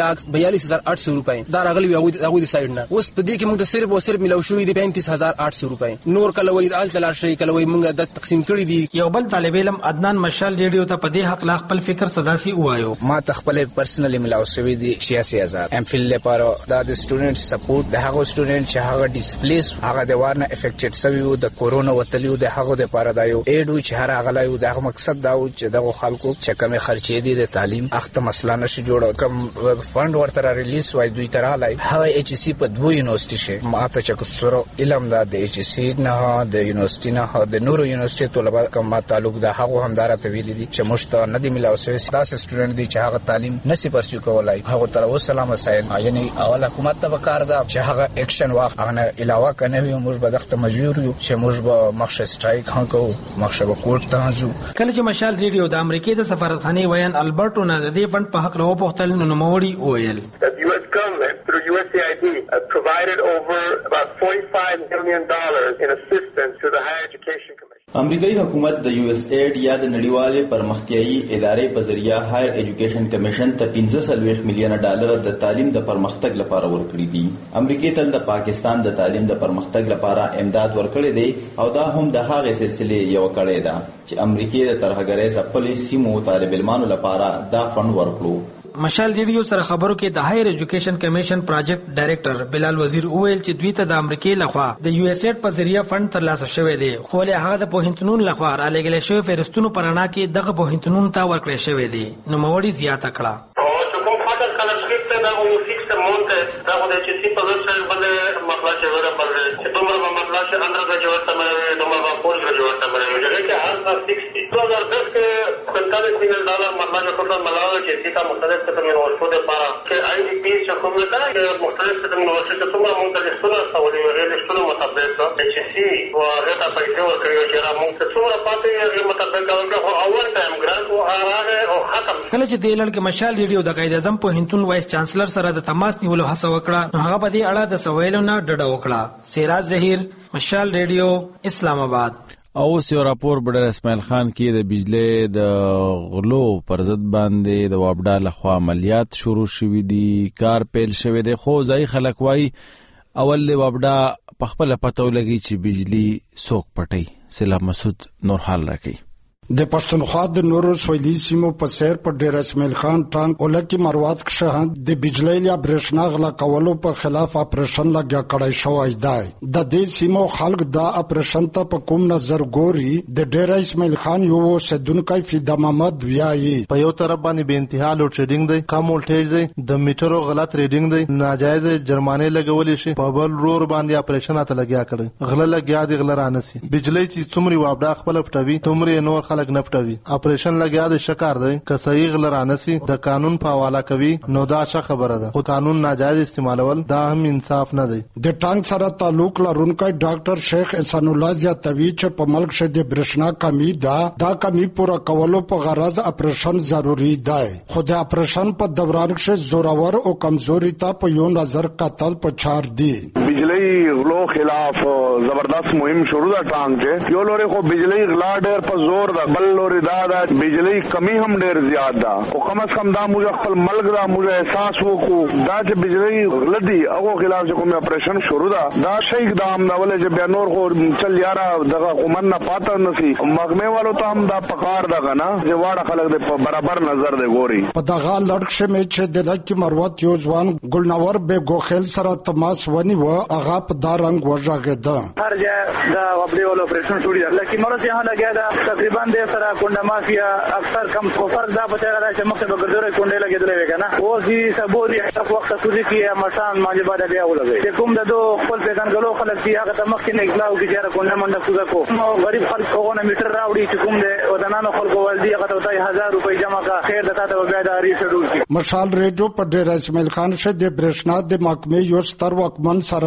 5,42,800 روپۍ دا راغلی هغه د سایډ نه. اوس په دې کې موږ ته صرف او صرف ملو شوی 35,800 روپۍ. نور کله وای د التلار شي کله وای موږ د تقسیم کړی دي. یو بل طالب علم عدنان مشال ریډیو ته په دې حق لا خپل فکر صدا سي وایو ما تخپل پرسنلی ملاو شوی دي 86,000 ام فل لپاره دا د سټوډنټ سپورټ د هغه سټوډنټ چې هغه ډیسپلیس هغه د وارنه افیکټډ شوی وو د کورونا وتلیو د هغه د لپاره دا یو ایډ چې هر هغه لایو د مقصد دا و چې دغه خلکو چې کمی خرچې دي د تعلیم اخته مسله نشي جوړ کم فند ورته ریلیز وای دوی تر لای هغه ایچ سی په دوه یونیورسيټي شه ما ته چې څورو علم دا د ایچ سی نه د یونیورسيټي نه د نورو یونیورسيټي طلبه کوم تعلق د هغه همدار ته ویل دي چې مشته نه دی ملاو شوی دا سټوډنټ دي چې هغه تعلیم نسی پرسیو کولای هغه تر اوسه سلام ساين یعنی اول حکومت ته وکړ دا چې هغه اکشن واخ هغه علاوه کنه وي موږ به دغه مجبور یو چې موږ به مخشه سټرایک هانکو مخشه به کوټ ته ځو. کله چې مشال ریډیو د امریکای د سفارتخانه ویان البرټو نه د دې فند په حق له پوښتل نو نوموړي وویل The US government through USAID provided over about $45 million in assistance to the higher education commission. امریکایي حکومت د یو اس ایډ یا د نړیوالې پرمختیایي ادارې په ذریعہ هایر ایجوکیشن کمیشن ته 45 میلیون ډالر د تعلیم د پرمختګ لپاره ورکړي دي. امریکای تل د پاکستان د تعلیم د پرمختګ لپاره امداد ورکړي دي او دا هم د هغې سلسله یو کړی ده چې امریکای د ترهګرۍ ځپلې سیمو طالب علمانو لپاره دا فند ورکړو. مشال ریډیو سره خبرو کې د هایر ایجوکیشن کمیشن پروجیکټ ډایریکټر بلال وزیر وویل چې دوی ته د امریکای لخوا د یو اس ایډ په ذریعہ فند ترلاسه شوی دی خو له هغه د پوهنتونونو لخوا را لګل شوی فهرستونو پرانا کې دغه پوهنتونونو ته ورکړل شوی دی. نو موړي زیاته کړه او چې کوم فاکر سکالرشپ ته دا یو فکس اماونت دا د چې سی په ځای باندې مطلب چې ورته باندې چې دومره مطلب چې اندر غوړ ته مې دومره پول غوړ ته مې چې کې هر 60 2010 کې $45 مليون مطلب ټول ملاو چې سیتا مختلف قسم یونیورسيټو لپاره چې آی ډي پی چې کوم نه کوي مختلف قسم یونیورسيټو څومره مونږ ته څونه سوالي ورغلي څونه مطابق چې سی او هغه ته پیسې ورکړي چې را مونږ ته څومره پاتې هغه مطابق هغه اول ټایم ګرانټ او هغه او ختم. کله چې د لړ کې مشال ریډیو د قائد اعظم پوهنتون وایس چانسلر سره د تماس نیولو هڅه وکړه نو هغه په دې اړه د سوالونو نه ډډه وکړه. سیراج ظهیر مشال ریډیو اسلام آباد. او یو راپور بډر اسماعیل خان کې د بجلی د غلو پر ضد باندې د وابډا لخوا عملیات شروع شوي دي کار پیل شوی دی خو ځای خلک وایي اول د وابډا په خپله پته ولګي چې بجلی څوک پټوي. سلا مسعود نور حال راکوي. د پښتونخوا د نورو سویلي سیمو په څیر په ډیر اسماعیل خان ټانک اولکی مروات کې د بجلی یا برېښنا غلا کولو په خلاف اپریشن لګیا کړی شوی دی. د دې سیمو خلک دا اپریشن ته په کوم نظر ګوري د ډیر اسماعیل خان یو اوسیدونکی فیدا محمد وایي په یو طرف باندې به انتها لوډ شیډینګ دی کم ولټیج دی د میټرو غلط ریډینګ دی ناجایز جرمانه لګولې شي په بل رور باندې اپریشن ته لګیا کړي غلا لګیا دی غلا رانسي بجلی چې څومره وابډا خپل پټوي تومره نور خلک نه پټوي اپریشن لګیا د شکار دی که صحیح غلرانسي د قانون په حواله کوي نو دا ښه خبره ده خو قانون ناجایز استعمالول دا هم انصاف نه دی. د ټانک سره تعلق لرونکي ډاکټر شیخ احسان الله زیاتوي چې په ملک کې د برېښنا کمی ده دا کمی پوره کولو په غرض اپریشن ضروری دی خو د اپریشن په دوران کې زورور او کمزوري ته په یو نظر قتل په چار دی. بجلی غلو خلاف زبردست مهم شروع ده ټانک کې یو لوري خو بجلی غلا ډېر په زور ده بل لوري دا بجلی کمی هم ډیر زیات ده او کم از کم دا موږ خپل ملک دا موږ احساس وکړو دا چې بجلی غلطي هغه خلاف چې کوم اپریشن شروع ده دا شي اقدام دا ولې چې بیا نور خو چل یاره دغه حکومت نه پاته نسی محکمه والو ته هم دا پکار ده کنه چې واړه خلک د برابر نظر دی ګوري. په دغه لړکشه مې چې د لکه مروت یو ځوان ګلنور به ګوخیل سره تماس ونی و هغه په دا رنگ وژاګه هر ځای دا وبډي ول اپریشن شروع دی لکه مرز یې لګیا دا تقریبا د سره کونډه مافیا اکثر کم کوفر دا پته راځي چې مخه بغردره کونډه لګیدلې وکنه او زی سبوري هغه وخت سوزي کې مشان ماجه بعد بیا ولګي چې کوم دو خپل پیغام غلو خلک دی هغه د مخکې نه اخلاو کې چې کونډه منډه کوزا کو غریب خلک کوونه میټر راوړي چې کوم د ودانانو خلکو ولدي هغه ته 1000 روپۍ جمع کا خیر دتا ته بیا د ری شډول کی. مشال ریډیو په ډیر اسماعیل خان شه د برېښنا د محکمې یو ستر وکمن سره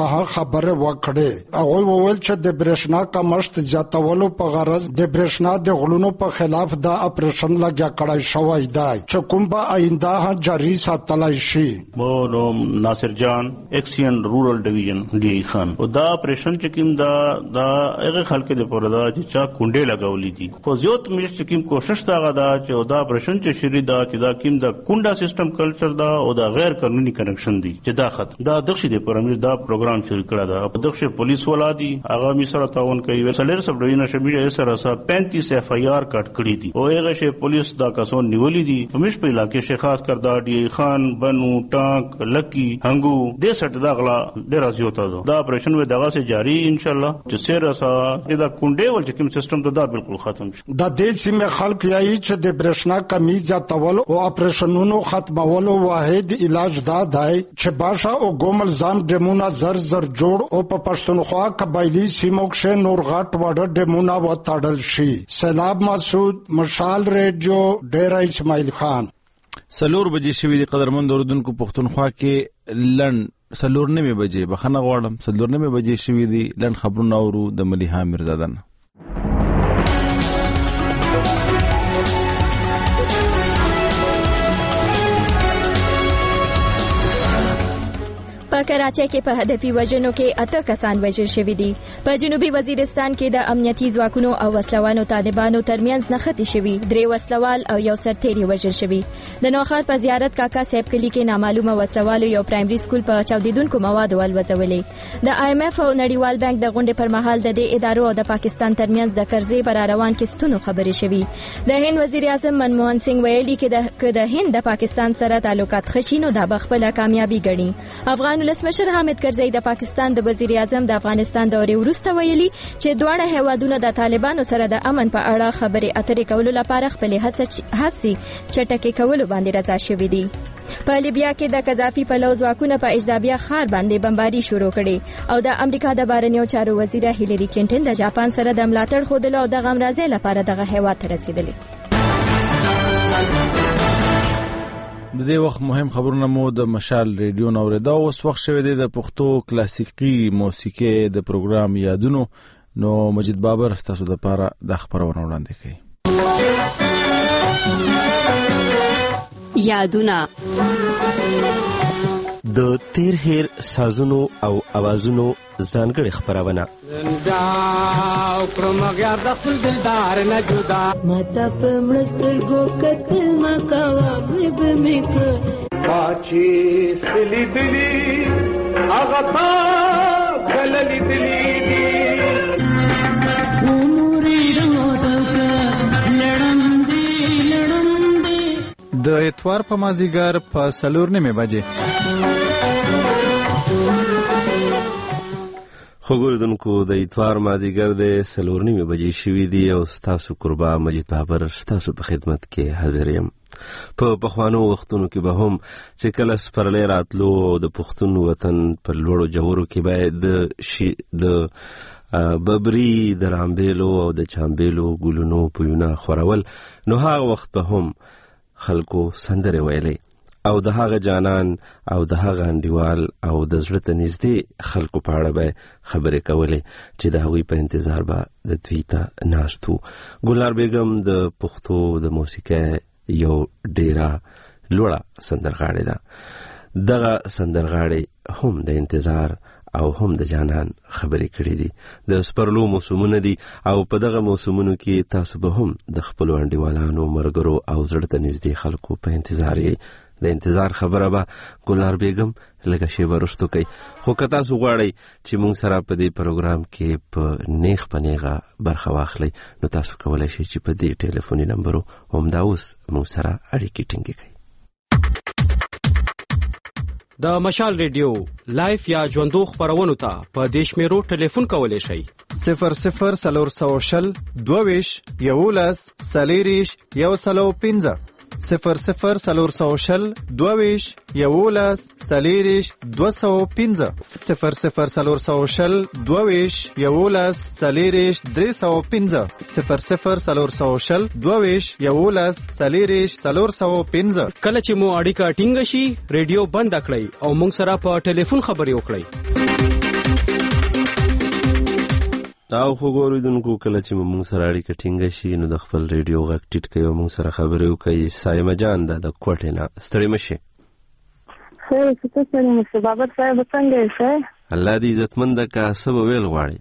سره خبره وکړه. هغه وویل چې د برېښنا کمښت زیاتولو په غرض د برېښنا د غړونو په خلاف د اپریشن لګیا کړای شوی دی چې کوم به آینده جاری ساتلای شي. مو نوم ناصر جان ایکسین رورل ډیویژن ډی خان او دا اپریشن چې کوم دا هغه خلک د پوره دا چې چا کونډې لګولې دي خو زیات مش چې کوم کوشش دا غدا چې دا اپریشن چې شری دا چې دا کوم د کونډا سیستم کلچر دا او دا غیر قانوني کنکشن دي چې دا خط دا دغه د پرمیر دا پروګرام شروع کړه دا په دغه پولیس ولادي هغه می سره تعاون کوي وسلر سب ډیویژن شمیره سره 35 اف ای آر کټ کړی دي او هغه شی پولیس دا کسون نیولې دي همیش په علاقې شي خاص کر دا ډی خان بنو ټانک لکی هنګو د سټ دا غلا ډیر ازیوتا دا اپریشن و دغه سه جاری ان شاء الله چې سره سا دا کونډې ول چې کوم سیستم دا بالکل ختم شي. د دې سیمه خلک یایي چې د برېښنا کمی زیاتول او اپریشنونو ختمولو واحد علاج دا دی چې باشه او ګومل ځام ډیمونه زر جوړ او په پښتونخوا قبایلی سیمو کې نور غټ وړ ډیمونه وتاړل شي. سیلاب مسعود مشال ریډیو ډیر اسماعیل خان. سلور بجې شوې د قدرمن اوردونکو پښتونخوا کې لند سلور نیمه بجې بخنه غواړم سلور نیمه بجې شوې دي لند خبرونه اورو د ملیحه میرزادن. په کراچۍ کې په هدفي وژنو کې 8 کسان وژل شوي دي. په جنوبي وزیرستان کې د امنیتي ځواکونو او وسلوانو طالبانو ترمنځ نښتې شوي 3 وسلوال او یو سرتیری وژل شوي. د نوخات په زیارت کاکا صاحب کلی کې نامعلومه وسلوالو یو پرایمري سکول په چاودیدونکو موادو ولوځولې. د آی ایم ایف او نړیوال بانک د غونډې پر مهال د دې ادارو او د پاکستان ترمنځ د قرضې پر روان کېستونو خبرې شوي. د هند وزیر اعظم منموهن سنگ ویلي چې د هند د پاکستان سره تعلقات خشینو د بخپله کامیابی ګڼي. افغان ولسمشر حامد کرزی د پاکستان د وزیر اعظم د افغانستان دورې وروسته ویلي چې دواړه هیوادونه د طالبانو سره د امن په اړه خبرې اترې کولو لپاره خپل هڅې چټکې کولو باندې رضا شوي دي. په لیبیا کې د قذافي په لوز واکونه په اجدابیه ښار باندې بمباري شروع کړي او د امریکا د بهرنیو چارو وزیره هیلری کلینټن د جاپان سره د ملاتړ ښودلو او د غمرازۍ لپاره دغه هیواد ته رسیدلې. د دې وخت مهم خبرونه مو د مشال ریډیو نو اوریدا اوس وخت شوی دی د پښتو کلاسیکي موسیقي د پروګرام یادونو نو مجید بابر تاسو د لپاره د خبرونه وړاندې کوي. یادونه د تیر هیر سازونو او اوازونو ځانګړي خبرونه زنده پرمغیار د خپل دلدار نه جدا ماته په مسترګو کتل ما کاوه به میک پاچی سلی دلی هغه تا کللی دلی د اتوار په مازیګر په 4:30 بجې خبردونکو د اتوار مازیګر د 4:30 بجې شوې دي او تاسو قربا مجید بابر تاسو په خدمت کې حاضر یم. په پخوانو وختونو کې به هم چې کله سپرلی راتلو د پښتون وطن په لوړو جوړو کې باید د ببري د رامبیلو او د چامبیلو ګلونو پویونه خورول نو هغه وخت به هم خلکو سندره ویلې او د هغه جانان او د هغه انډیوال او د زړه ته نږدې خلکو په اړه به خبرې کولې چې د هغوی په انتظار به د دوی ته ناست وو. ګلنار بیګم د پښتو د موسیقۍ یو ډیره لوړه سندرغاړې ده. دغه سندرغاړې هم د انتظار او هم د جانان خبرې کړې دي. د سپرلو موسمونه دي او په دغه موسمونو کې تاسو به هم د خپلو انډیوالانو مرګرو او زړه ته نږدې خلکو په انتظار یې. د انتظار خبره به ګلنار بیګم لږه شیبه وروسته کوي. خو که تاسو غواړئ چې موږ سره په دې پروګرام کې په نیغ په نیغه برخه واخلئ نو تاسو کولی شئ چې په دې ټلیفوني نمبرو همدا اوس موږ سره اړیکې ټینګې کړئ. د مشال ریډیو لایف یا ژوندو خبرونو ته په دې شمیرو ټلیفون کولی شئ 00 22 11 40 105 00 22 11 40 205 00 22 11 40 305 00 22 11 40 405. کله چې مو اړیکه ټینګ شي ریډیو بند کړئ او موږ سره په ټلیفون خبرې وکړئ. او خو ګوریدونکو کله چې موږ سره اړیکه ټینګه شي نو د خپل ریډیو غږ ټیټ کوي او موږ سره خبرې وکړي. سایمه جان ده د کوټې نه، ستړې مه شې. خیر څه ستړې مه شې بابر صاحب، څنګه یې ښه؟ الله دې عزتمنده که څه به ویل غواړې؟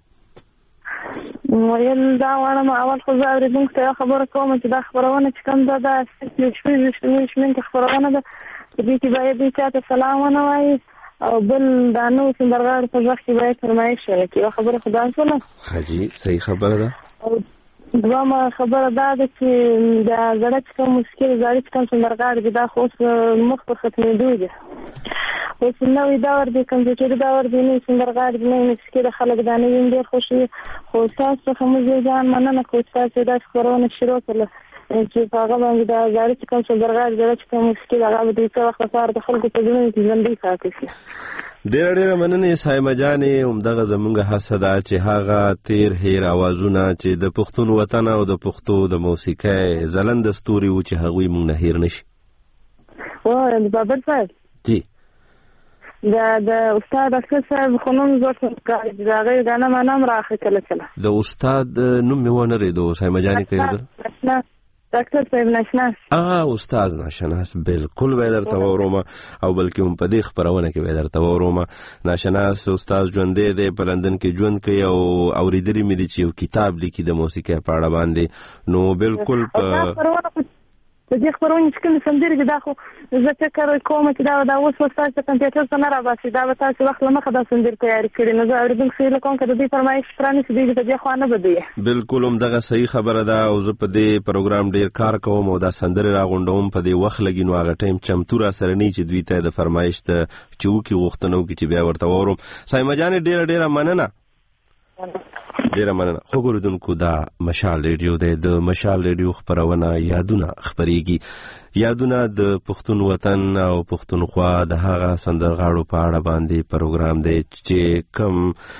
ویل دا غواړم اول خو زه اورېدونکو ته یوه خبره کوم چې دا خپرونه چې کوم ده دا شپږ خپرونه ده، په دې کې باید دوی چا ته سلام ونه وایي او بل دا نوو سندرغاړو په غږ کې باید فرمایش وکړي. یوه خبره خو دا شوله حاجي صحیح خبره ده. او دویمه خبره دا ده چې دا زړه چې کوم موسیقي زاړه چې کوم سندرغاړي دي دا خو اوس مخ په ختمېدو دي. اوس نوی دور دی، کمپیوټري دور دی، نوي سندرغاړي دي، نوي موسیقي د خلک دا نوي ډېر خوښوي. خو ستاسو څخه موږ ځان مننه کوو چې تاسو داسې خپرونه شروع کړله چې په هغه باندې دا زاړه چې کوم سندرغاړي زاړه چې کوم موسیقي د هغه به د څه وخت لپاره د خلکو په زړونو کې ژوندۍ پاتې شي. ډېره ډېره مننه سایمه جانې. همدغه زموږ هڅه ده چې هغه تیر هیر اوازونه چې د پښتون وطن او د پښتو د موسیقۍ ځلنده ستوري وو چې هغوی موږ نه هیر نشي. وایه بابر صاحب جی د استاد اکثر صاحب خو نوم زور څنګه د هغې ګانا معنا هم راخې کله کله د استاد نوم مې ونه رېدو سایمه جانې کېدل ډاکټر صاحب ناشناس استاد ناشناس بالکل به درته واورم او بلکې هم په دې خپرونه کې به درته واورم. ناشناس استاد ژوندی دی، په لندن کې ژوند کوي او اورېدلي مې دي چې یو کتاب لیکي د موسیقۍ په اړه باندې. نو بالکل په دې خپرونې چې کومې سندرې دي دا خو زه فکر کوم چې دا اوس ستاسو کمپیوټر ته نه راباسي، دا به تاسو وخت له مخه دا سندرې تیارې کړي. نو زه اورېدونکو ته هیله کوم که د دوی فرمایش پرانیسي دوی په دې خوا نه بدوي. بالکل همدغه صحیح خبره ده او زه په دې پروګرام ډېر کار کوم او دا سندرې راغونډوم په دې وخت لګي نو هغه ټایم چمتو را سره نه چې دوی ته د فرمایش ته چې وکړي غوښتنه وکړي چې بیا ورته واورم. سایمه جانې ډېره ډېره مننه. ډیره مننه. خو ګوریدونکو دا مشال ریډیو دی، د مشال ریډیو خپرونه یادونه خپریږي. یادونه د پښتون وطن او پښتونخوا د هغه سندرغاړو په اړه باندې پروګرام دی چې کم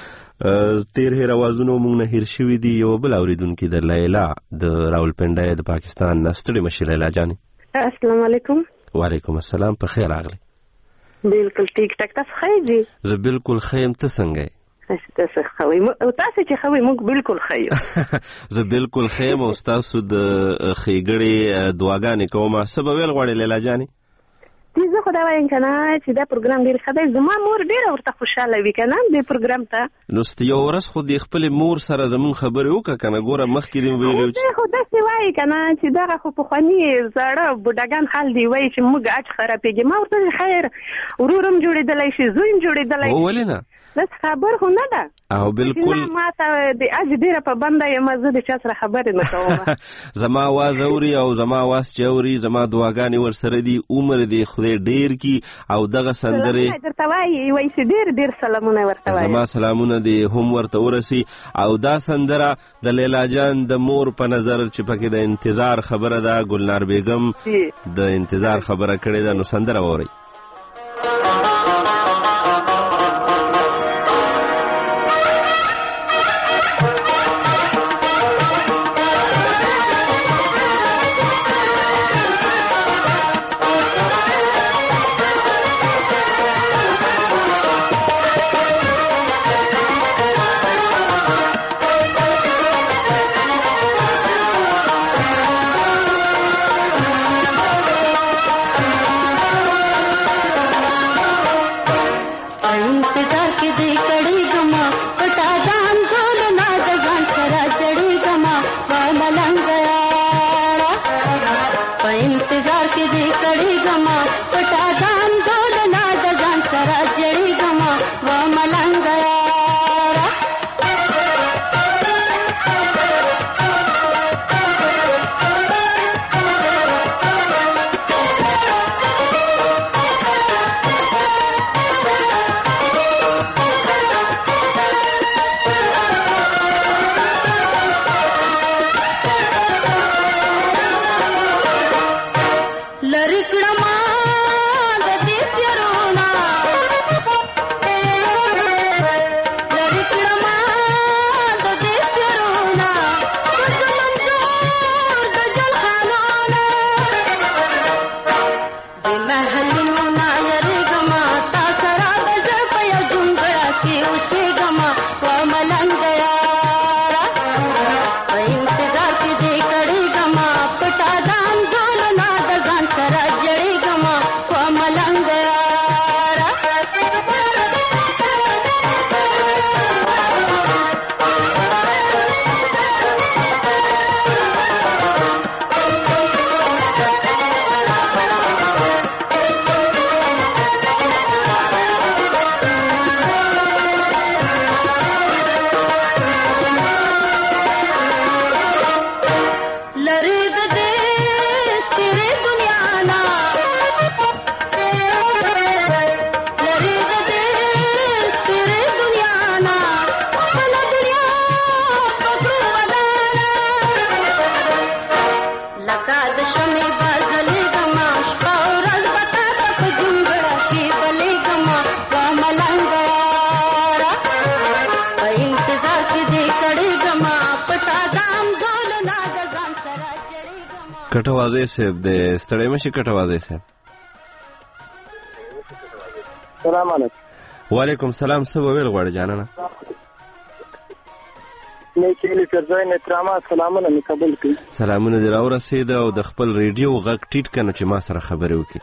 تیر هیر اوازونو موږ نه هیر شوي دي. یو بل اورېدونکي د لیلا د راولپنډۍ د پاکستان نه، ستړې مه شې لیلا جانې. السلام علیکم. وعلیکم السلام. په خیر راغلی. بالکل ټیک ټاک. تاسو ښه یې؟ زه بالکل ښه یم. ته څنګه یې؟ تاسو چې خوي موږ بالکل خایو. زه بالکل خیم او تاسو د خېګړې دعاګانې کوم. څه به ویل غواړې لیلا جانې؟ زه خو دا وایم کنه چې دا پروګرام ډېر ښه دی. زما مور ډېره ورته خوشحاله وي کنه دې پروګرام ته. نو یو ورځ خو د خپلې مور سره زموږ خبرې وکړه کنه. ګوره مخکې دې ویلي خو داسې وایي کنه چې دغه خو پخواني زاړه بوډاګان حال دی وایي چې موږ اج خرابېږي. ما ورته خیر ورور هم جوړېدلی شي، زوی هم جوړېدلی شي. ولې نه؟ داس خبر خو نه ده. او بالکل ما ته د اج ډېره پابنده یم، زه د چا سره خبرې نه کوم. زما اواز اوري او زما اواز چې اوري زما دعاګانې ورسره دي. عمر دې خدای ډېر کي او دغه سندرې درته وایي چې ډېر ډېر سلامونه ورته وایي. زما سلامونه دې هم ورته ورسي. او دا سندره د لیلا جان د مور په نظر چې پکې د انتظار خبره ده، ګلنار بیگم د انتظار خبره کړې ده. نو سندره واورئ. کټوازی صاحب د ستړی مشي کټوازی صاحب. سلام علیکم. وعلیکم السلام. څه ویل غواړې جانانه؟ نیکی علی فرزای احترامات سلامونه مې قبول کړي. سلامونه دې راورسېده او د خپل ریډیو غږ ټیټ کړه نو چې ما سره خبرې وکړي.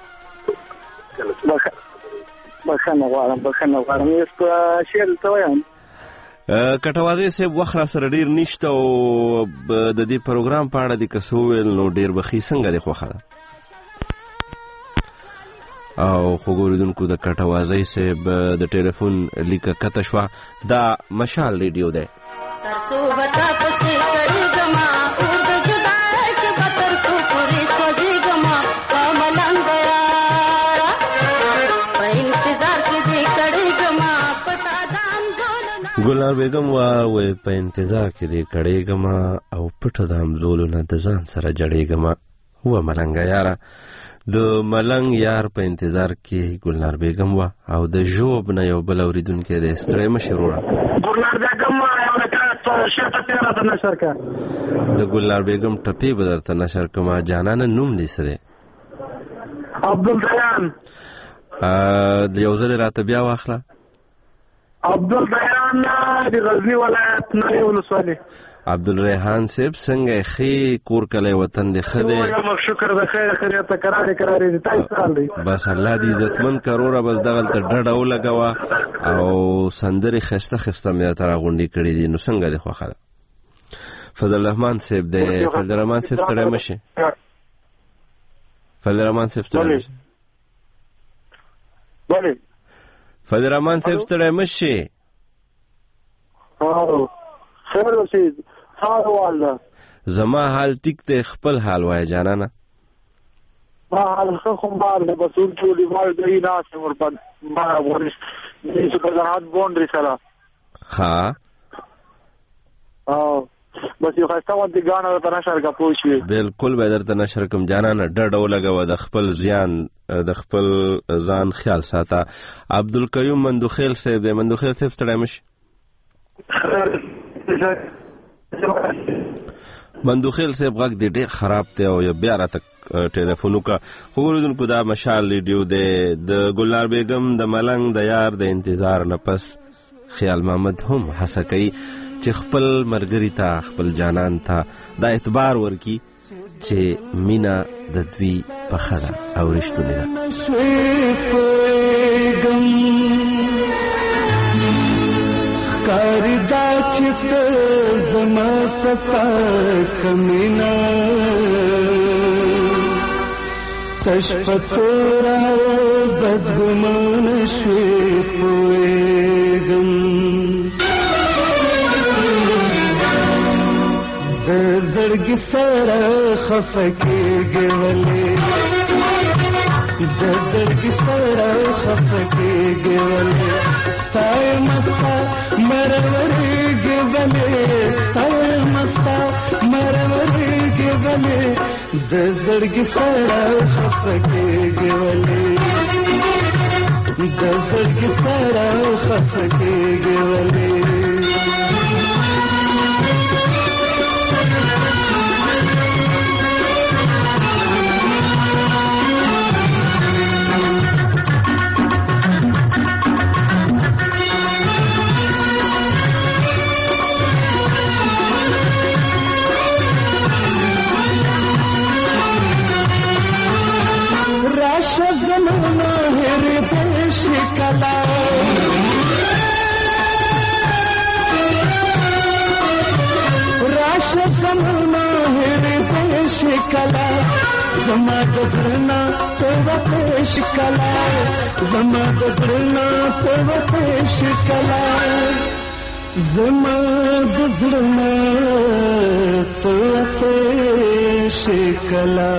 بخښنه غواړم یوس په شعر ته وایم. کټوازی صاحب وخت را سره ډېر نشته او د دې پروګرام په اړه دې که څه وویل نو ډېر بخي څنګه دې خوښه ده؟ او خو ګوریدونکو د کټوازی صاحب د ټلیفون لیکه کته شوه. دا مشال ریډیو دی. ګلنار بیگم وای په انتظار کې دې کړېږم او پټه د همزولو نه د ځان سره جړېږم. هو ملنګه یاره د ملنګ یار په انتظار کې ګلنار بیگم وا او د ژوب نه یو بل اوریدونکی دی. ستړی مشې وروره. د ګلنار بیگم ټپې به درته نشر کړم. جانانه نوم دې څه دی؟ عبدالریان. یو ځل راته بیا واخله. عبدالریان د غزنی ولایت نوې ولسوالي. عبدالریحان صاحب څنګه ښې کور کلی وطن دې ښه دی؟ شکر د خیر خیریت کرارې دې تاسو حال دی؟ بس الله دې عزتمن کروره. بس دغلته ډډه ولګوه او سندرې ښایسته ښایسته مې درته راغونډې کړي دي. نو څنګه دې خوښه ده؟ فضل الرحمن صاحب دی. فضل الرحمن صاحب ستړی مشې. فضل الرحمن صاحب ستړی مشې. فضل الرحمن صاحب ستړی مشې. خیر اوسید. زما حال ټیک دی. خپل حال وایه جانانه. ما حال ښه خو مال دی. بس اون ټولې مال دی ناست ورپه ما ورس دې په زراعت بونډري سره. ښه بس یو ښایسته غوندې ګاڼه درته نشر که پوه شوې. بلکل به درته نشر کړم جانانه. ډډه ولګوه. د خپل ځان خیال ساته. عبدالقیوم مندوخیل صاحب دی. مندوخیل صاحب ستړی مشي. مندوخیل صاحب غږ دی ډېر خراب دی او بیا راته ټلیفون وکړه. خو اورېدونکو دا مشال ریډیو دی. د ګلنار بیګم د ملنګ د یار د انتظار نه پس خیال محمد هم هڅه کوي چې خپل ملګري ته خپل جانان ته دا اعتبار ورکړي چې مینا د دوی پخه ده او رښتونې ده. کاردا چت زما پتا کمینا تشپتورا بدګمان شوي پويګم د زړګي سره خفکیږي ولې د زړګي سره خفکیږي ولې ستای مستا مرورېږي ولې ستای مستا مرورېږي ولې د زړګي سره خفکیږي ولې د زړګي سره خفکیږي ولې کلا زما دزړنا ته وپېښ کلا زما دزړنا ته وپېښ کلا زما دزړنا ته وپېښ کلا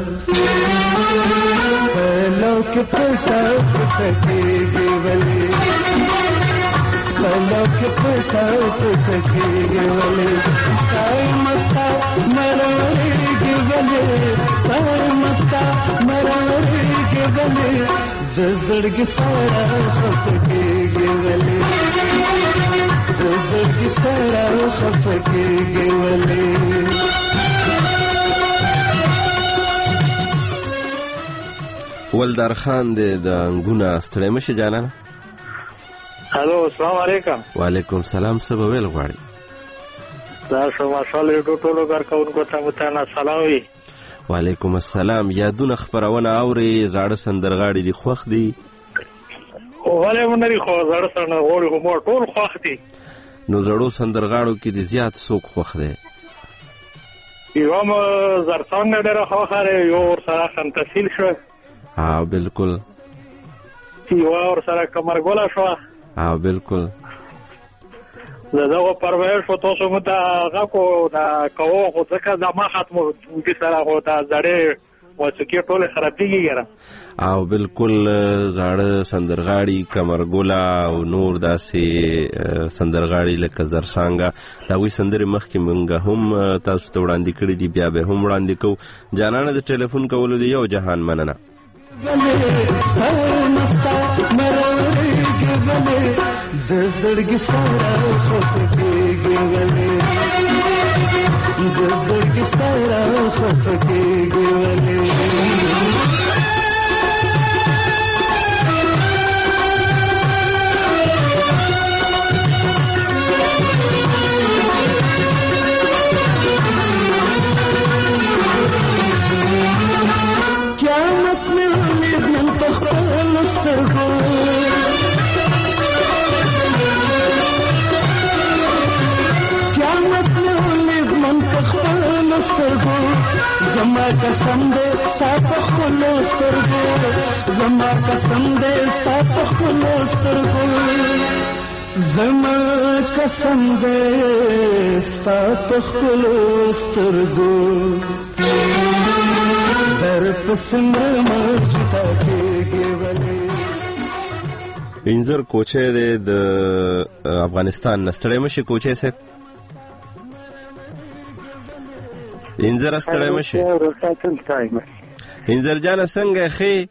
پلو کې پټه پټه کېږي ولې پلو کې پټه پټه کېږي ولې ستای مستا مرورېږي ولې ستای مستا مرورېږي ولې د زړګي سره خفه کېږي ولې د زړګي سره خفه کېږي ولې ولدار خان د انګونه ستړی مشه جانانه. هلو السلام علیکم. وعلیکم السلام. څه به ویل غواړي؟ دا شو ماشاءالله ټولو کارکونکو ته متانه سلام وي. وعلیکم السلام. یادونه خبرونه اوري زاړه سندرغاړي دي خوښ دي؟ ولې مونږ خو زړه سندرغاړي هم ټول خوښ دي. نو زړو سندرغاړو کې د زیات څوک خوښ دی؟ یو هم زرڅانګه ډېره خوښه ده، یو ورسره خنتسیل شو. بالکل. یو ورسره کمرګوله شوه. بالکل. د دغه پرمایش په تاسو مو ته هغه کو دا کوو خو ځکه دا ما ختمو کې سره خو دا زړې موسیقي ټولې خرابېږي ګره. بالکل زاړه سندرغاړي کمرګوله او نور داسې سندرغاړي لکه زرڅانګه د هغوی سندرې مخکې موږ هم تاسو ته وړاندې کړي دي، بیا به هم وړاندې کوو. جانانه د ټلیفون کولو د یو جهان مننه. د زړګي سره خفقېږي ولې، د زړګي سره خفقېږي ولې. قیامت مې ولید نن په خپلو سترګو، زما قسم دې ستا په ښکلو سترګو، زما قسم دې ستا په ښکلو سترګو، زما قسم دې ستا په ښکلو سترګو. در پسې مرمه جدا کېږي ولې. انځر کوچی دی د افغانستان نه. ستړی مشي کوچی صاحب. انځر ستړی مشي. انځر جانه څنګه ښې؟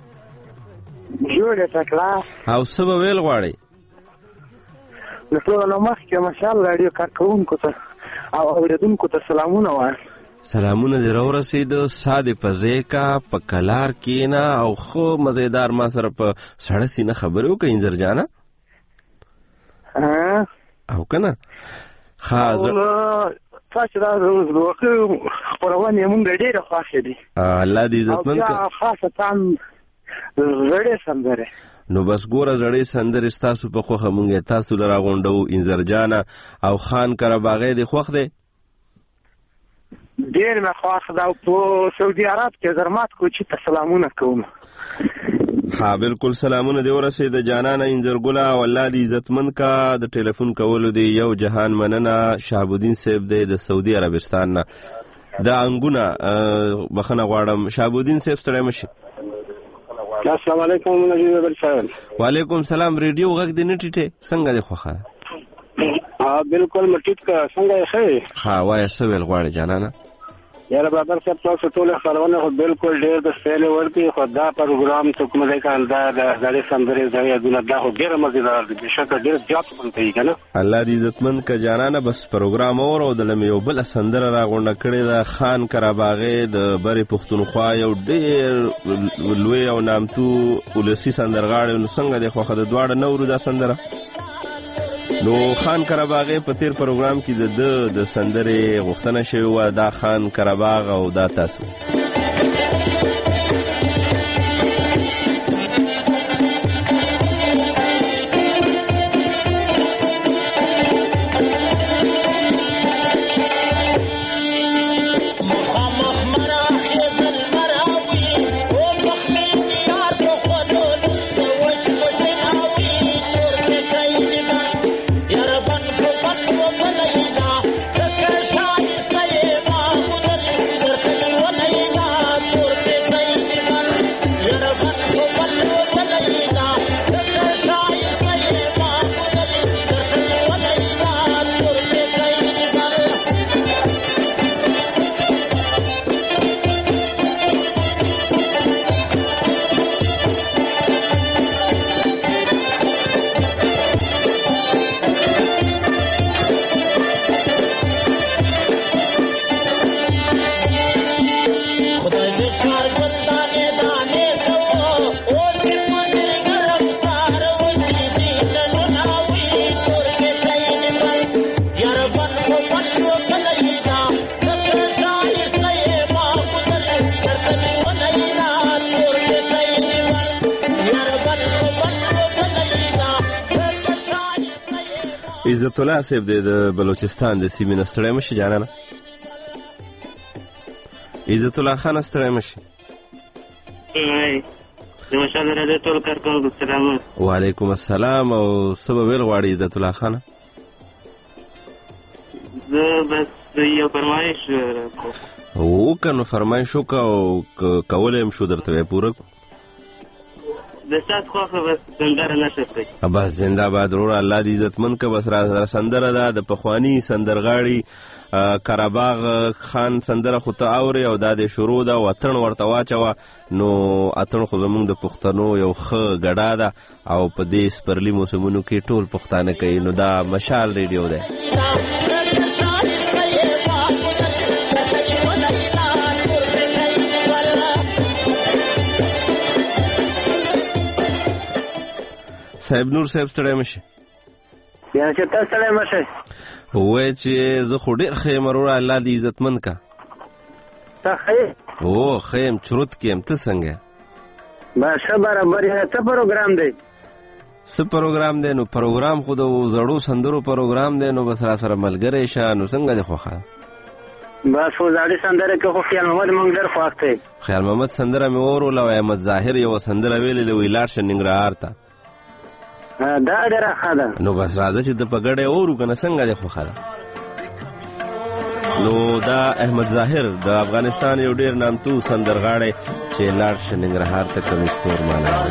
جوړه تکلا. او څه به ویل غواړئ؟ د ټولو نه مخکې ماشاءالله راډیو کارکوونکو ته او اورېدونکو ته سلامونه وایم. سلامونه دې راورسېده. ساه دې په ځای کا، په کلار کښېنه او ښه مزېدار ما سره په سړه سینه خبرې وکړه انځر جانه. او که نه تاسو دا وخت خبرونه مونږ ډېره خوښې دي. الله دې عزتمن کړي. او خاصه زړې سندرې. نو بس ګوره زړې سندرې ستاسو په خوښه مونږ تاسو له راغونډو. انځر جانه او خان قرهباغی دې خوښ دی؟ ډېر مې خوښ ده. او په سعودي عرب کې زرمات کوچي ته سلامونه کوم. بالکل سلامونه دې ورسېده جانانه انځرګله او الله دې عزتمند کا. د ټلیفون کولو دی یو جهان مننه. شهابالدین صاحب دی د سعودي عربستان نه. د انګونه بخښنه غواړم. شهابالدین صاحب ستړی مشي. السلام علیکم نجیب صاحب. وعلیکم السلام. ریډیو غږ دې نه ټیټې څنګه دې خوښه؟ بالکل مې ټیټ کا. څنګه یې ښه؟ وایه څه ویل غواړې جانانه؟ یاره بابر صاحب تاسو ټول خبرونه خو بالکل ډېر د سپېلې ورکړي. خو دا پروګرام ته کوم ځای کې دا د زړې سندرې ځایونه دا خو ډېره مزېدار دي. بېشکه ډېر زیات خوند کوي که نه. الله دې عزتمند که جانانه. بس پروګرام واورېدله مې یو بله سندره راغونډه کړې ده. خان قرهباغی د برې پښتونخوا یو ډېر لوی او نامتو ولسي سندرغاړی. نو څنګه دې خوښه؟ د دواړه نه اورو دا سندره. نو خان قرهباغی په تیر پروګرام کې د سندرې غوښتنه شوې وه. دا خان قرهباغ او دا تاسو. Thank you. عزت الله صاحب د بلوچستان د سیمې نه ستړی مشي جانانه. عزت الله خان ستړی مشي. مشال راډیو ټول کارکونکو سلام. وعلیکم السلام. او څه به ویل غواړي عزت الله خان؟ زه بس یو فرمایش وکړه. نو فرمایش وکړه او کولی هم شو درته به یې پوره کړو. د ستاسو خوښه بس سندره نشته. بس زنده باد وروره، الله دې عزتمند که. بس را سندره ده د پخواني سندرغاړي قرهباغ خان سندره خو ته اورې او دا دې شروع ده او اتڼ ورته واچوه. نو اتڼ خو زمونږ د پښتنو یو ښه ګډا ده او په دې سپرلي موسمونو کې ټول پښتانه کوي. نو دا مشال ریډیو دی. صاحب نور صاحب ستړی مشي. یا چې تاسو ستړی مشئ. ووایه چې زه خو ډېر ښه یم وروره، الله دې عزتمند که. ته ښه یې؟ او ښه یم، چروت کې یم. ته څنګه یې؟ بس ښه برابر یې. څه پروګرام دی؟ څه پروګرام دی؟ نو پروګرام خو د زړو سندرو پروګرام دی. نو بس را سره ملګری شه. نو څنګه دې خوښه؟ بس خو زاړې سندرې کې خو خیال محمد موږ ډېر خوښ دی. خیال محمد سندره مې واوروله او احمد ظاهر یوه سندره ویلې ده، وایي لاړ شه ننګرهار ته. دا ډېره ښه ده. نو بس راځه چې د په ګډه یې اورو که نه. څنګه دې خوښه ده؟ نو دا احمد ظاهر د افغانستان یو ډېر نامتو سندرغاړی چې لاړ شه ننګرهار ته کمیستور معنا ده.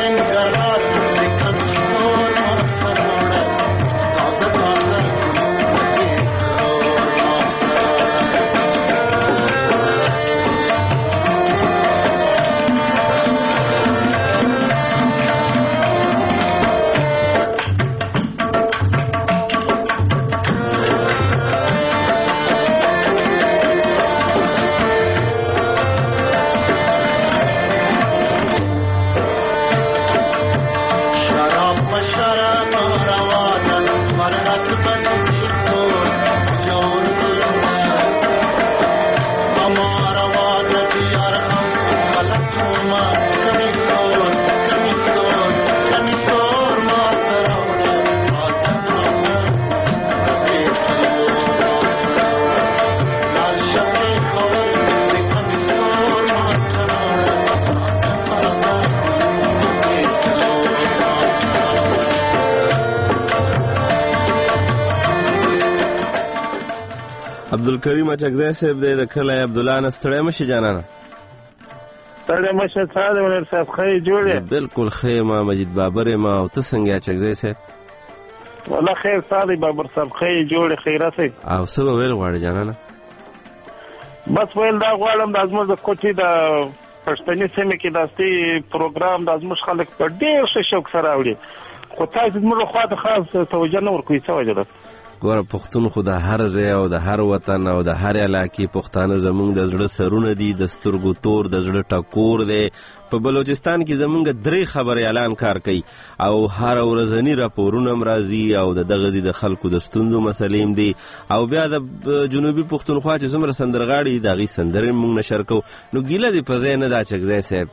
عبدالکریم اچکزی صاحب دی د کلی عبدالله نه ستړی مشي جانانه. ستړی مشه څه دی ولر صاحب؟ ښه یې جوړ یې؟ بلکل ښه یم، مجید بابر یم. او ته څنګه یې اچکزی صاحب؟ والله خیر څه دی بابر صاحب؟ ښه یې جوړ یې خیرات یې. او څه به ویل غواړې جانانه؟ بس ویل دا غواړم دا زموږ د کوټې د پښتني سیمې کې داسې پروګرام دا زموږ خلک په ډېر ښه شوق سره اوري، خو تاسو زموږ خوا ته خاص توجه نه ورکوئ. څه وجه ده؟ ګوره پښتون خو د هر ځای او د هر وطن او د هر علاقې پښتانه زمونږ د زړه سرونه دي، د سترګو تور، د زړه ټکور دی. په بلوچستان کې زمونږ 3 خبریالان کار کوي او هر ورځنی راپورونه هم راځي او دغه د خلکو د ستونزو مسلې هم دي. او بیا د جنوبي پښتونخوا چې څومره سندرغاړي د هغې سندرې موږ نشر کوو. نو ګیله دې په ځای نه ده اچکزی صاحب.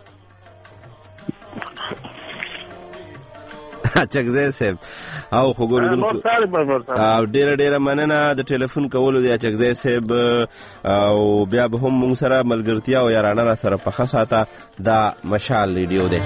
اچکزی صاحب او خو ګورو ډیره ډیره مننه د ټلیفون کولو دی اچکزی صاحب. او بیا به هم موږ سره ملګرتیا او یارانه را سره پخه ساته. دا مشال ریډیو دی.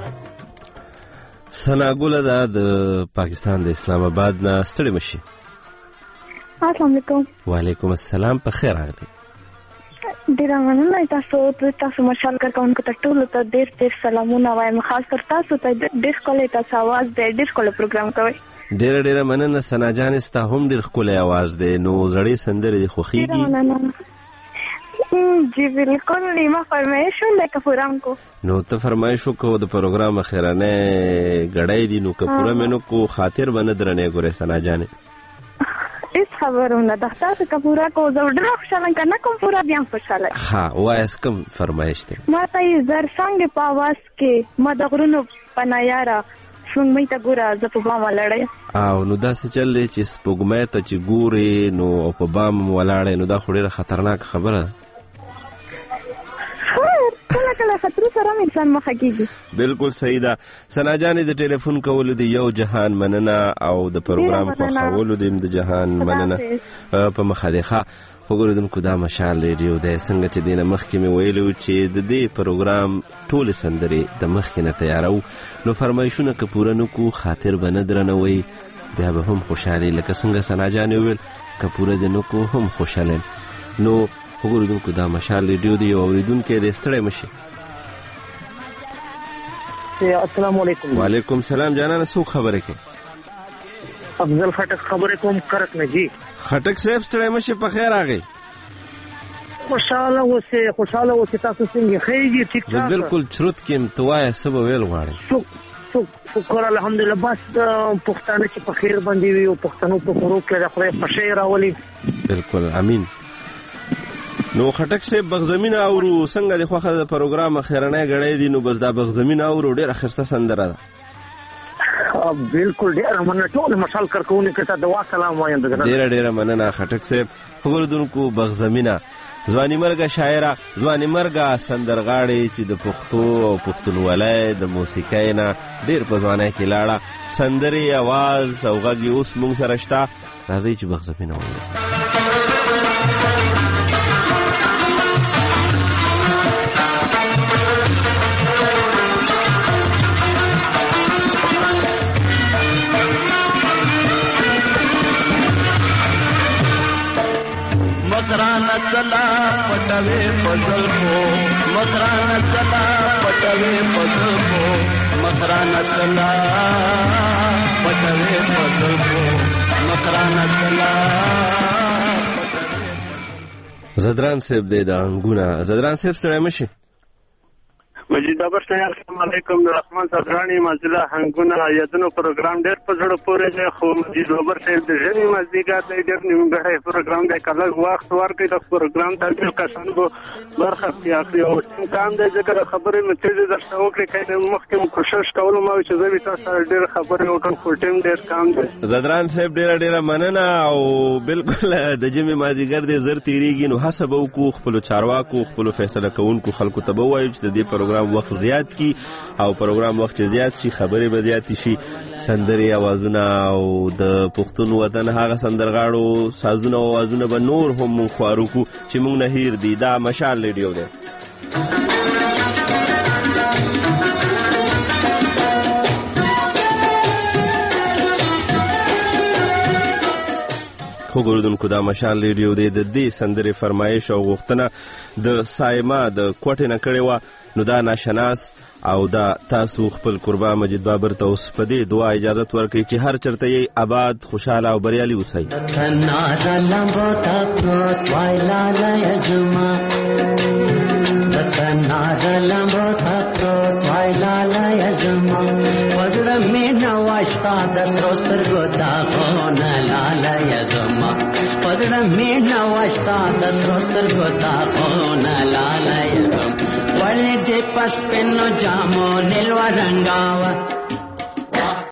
ثنا ګله ده د پاکستان د اسلام آباد نه ستړي مشي. السلام علیکم. وعلیکم السلام. په خیر راغلی. ډیره مننه تاسو مشال کارکونکو ته ټول ته ډیر سلامونه وایم. خاص کر تاسو ته ډیر ښکلی تاسو आवाज دی، ډیر ښکلی پروګرام کوي. ډیره مننه ثنا جان، ستا هم ډیر ښکلی आवाज دی. نو زړې سندرې دې خوښیږي؟ جی بالکل. ما فرمایش هم دی که پوره کو. نو ته فرمایش وکړو د پروګرام اخرنۍ ګړی دی، نو که پوره مې نو کو خاطر به نه درنې ګورې ثنا جانې. هیڅ خبرونه ده، تاسو که پوره کو زه ډېره خوشحاله که نه کوم پوره بیا هم خوشحاله. ښه وایاست کوم فرمایش دی؟ ما ته یې زرڅانګې په اواز کې ما د غرونو پناه یاره سپوږمۍ ته ګوره زه په بام ولاړه یم. او نو داسې چل دی چې سپوږمۍ ته چې ګورې نو او په بام ولاړې، نو دا خو ډېره خطرناکه خبره ده. کله کله خطرو سره هم انسان مخه کېږي. بالکل صحیح ده. ثنا جانې د ټلیفون کولو د یو جهان مننه او د پروګرام خوښولو د جهان مننه په مخه دی. ښه وګورېدونکو دا مشال ریډیو دی. څنګه چې دې نه مخکې مې ویلي وو چې د دې پروګرام ټولې سندرې د مخکې نه تیارو، نو فرمایشونه که پوره نه کړو خاطر به نه درنوئ، بیا به هم خوشحالي. لکه څنګه ثنا جانې وویل که پوره دې نه کړو هم خوشحاله. نو وګورېدونکو دا مشال ریډیو دی. یو اورېدونکی دی، ستړی مه شي. السلام علیکم. وعلیکم السلام. جانانه څوک خبرې کوي؟ افضل خټک خبرې کوم کرک نه جی. خټک صاحب ستړی مه شي، په خیر راغی. خوشحاله اوسې. تاسو څنګه ښه یې؟ ټیک ټاک. زه بالکل چروت کې یم. ته وایه څه به ویل غواړې؟ شکر الحمدلله. بس پښتانه چې په خیر باندې وي او پښتنو په خورو کې د خدای خوښۍ راولي. بالکل امین. نو خټک صاحب بغزمین اورو څنګه د خوښه د پروګرام اخرنۍ ګړی دی، نو بس دا بغزمین اورو ډېره ښایسته سندره ده. بالکل ډېره مننه. ټول مشال کارکوونکو ته دعا سلام وایم. ډېره مننه خټک صاحب. خبردونکو بغزمینه ځواني مرګه شاعره، ځواني مرګه سندرغاړې چې د پښتو او پښتونولۍ د موسیقۍ نه ډېر په ځوانۍ کې لاړه. سندرې اواز او غږ یې اوس موږ سره شته. راځئ چې بغزمینه ووایو. مکرانه چلا پټوي فضل کو، مکرانه چلا پټوي فضل کو، مکرانه چلا پټوي فضل کو، مکرانه چلا. زدران صاحب دې د انګونه. زدران صاحب ستړی مه شي. مجید ابر صاحب السلام علیکم. رحمان صدرانی مازله هنګونه یادونو پروګرام ډېر په زړه پورې دی، خو مجید ابر صاحب د ژمي مازدیګر دی ډېر نیمګړی پروګرام دی. که لږ وخت ورکړي د پروګرام ته ټول کسان به برخه پرې اخلي. او امکان دی ځکه د خبرې مې تېزې درته وکړې که مخکې مو کوشش کولو ما چې زه به تاسو سره ډېر خبرې وکړم، خو ټیم ډېر کم دی. زدران صاحب ډېره مننه. او بالکل د ژمي مازدیګر دی زر تېرېږي، نو هڅه به وکړو خپلو چارواکو خپلو فیصله کوونکو خلکو ته به ووایو چې د دې پروګرام وخت زیات کی او پروګرام وخت زیات شي، خبرې به زیات شي. سندرې اوازونه او د پښتون وطن هغه سندرغاړو سازونه او اوازونه به نور هم مونږ خوارو کو چې مونږ نه هیر دي. دا مشال ریډیو دی. خو ګورودونکو دا مشال ریډیو دی. د دې سندرې فرمایش او غوښتنه د سایما د کوټې نه کړې وه. نو دا ناشناس او دا تاسو خپل قربان مجید بابر ته اوس په دې دعا اجازت ورکړئ چې هر چرته یې آباد خوشحاله او بریالي اوسئ. Wale de pas penno jamo nel warangava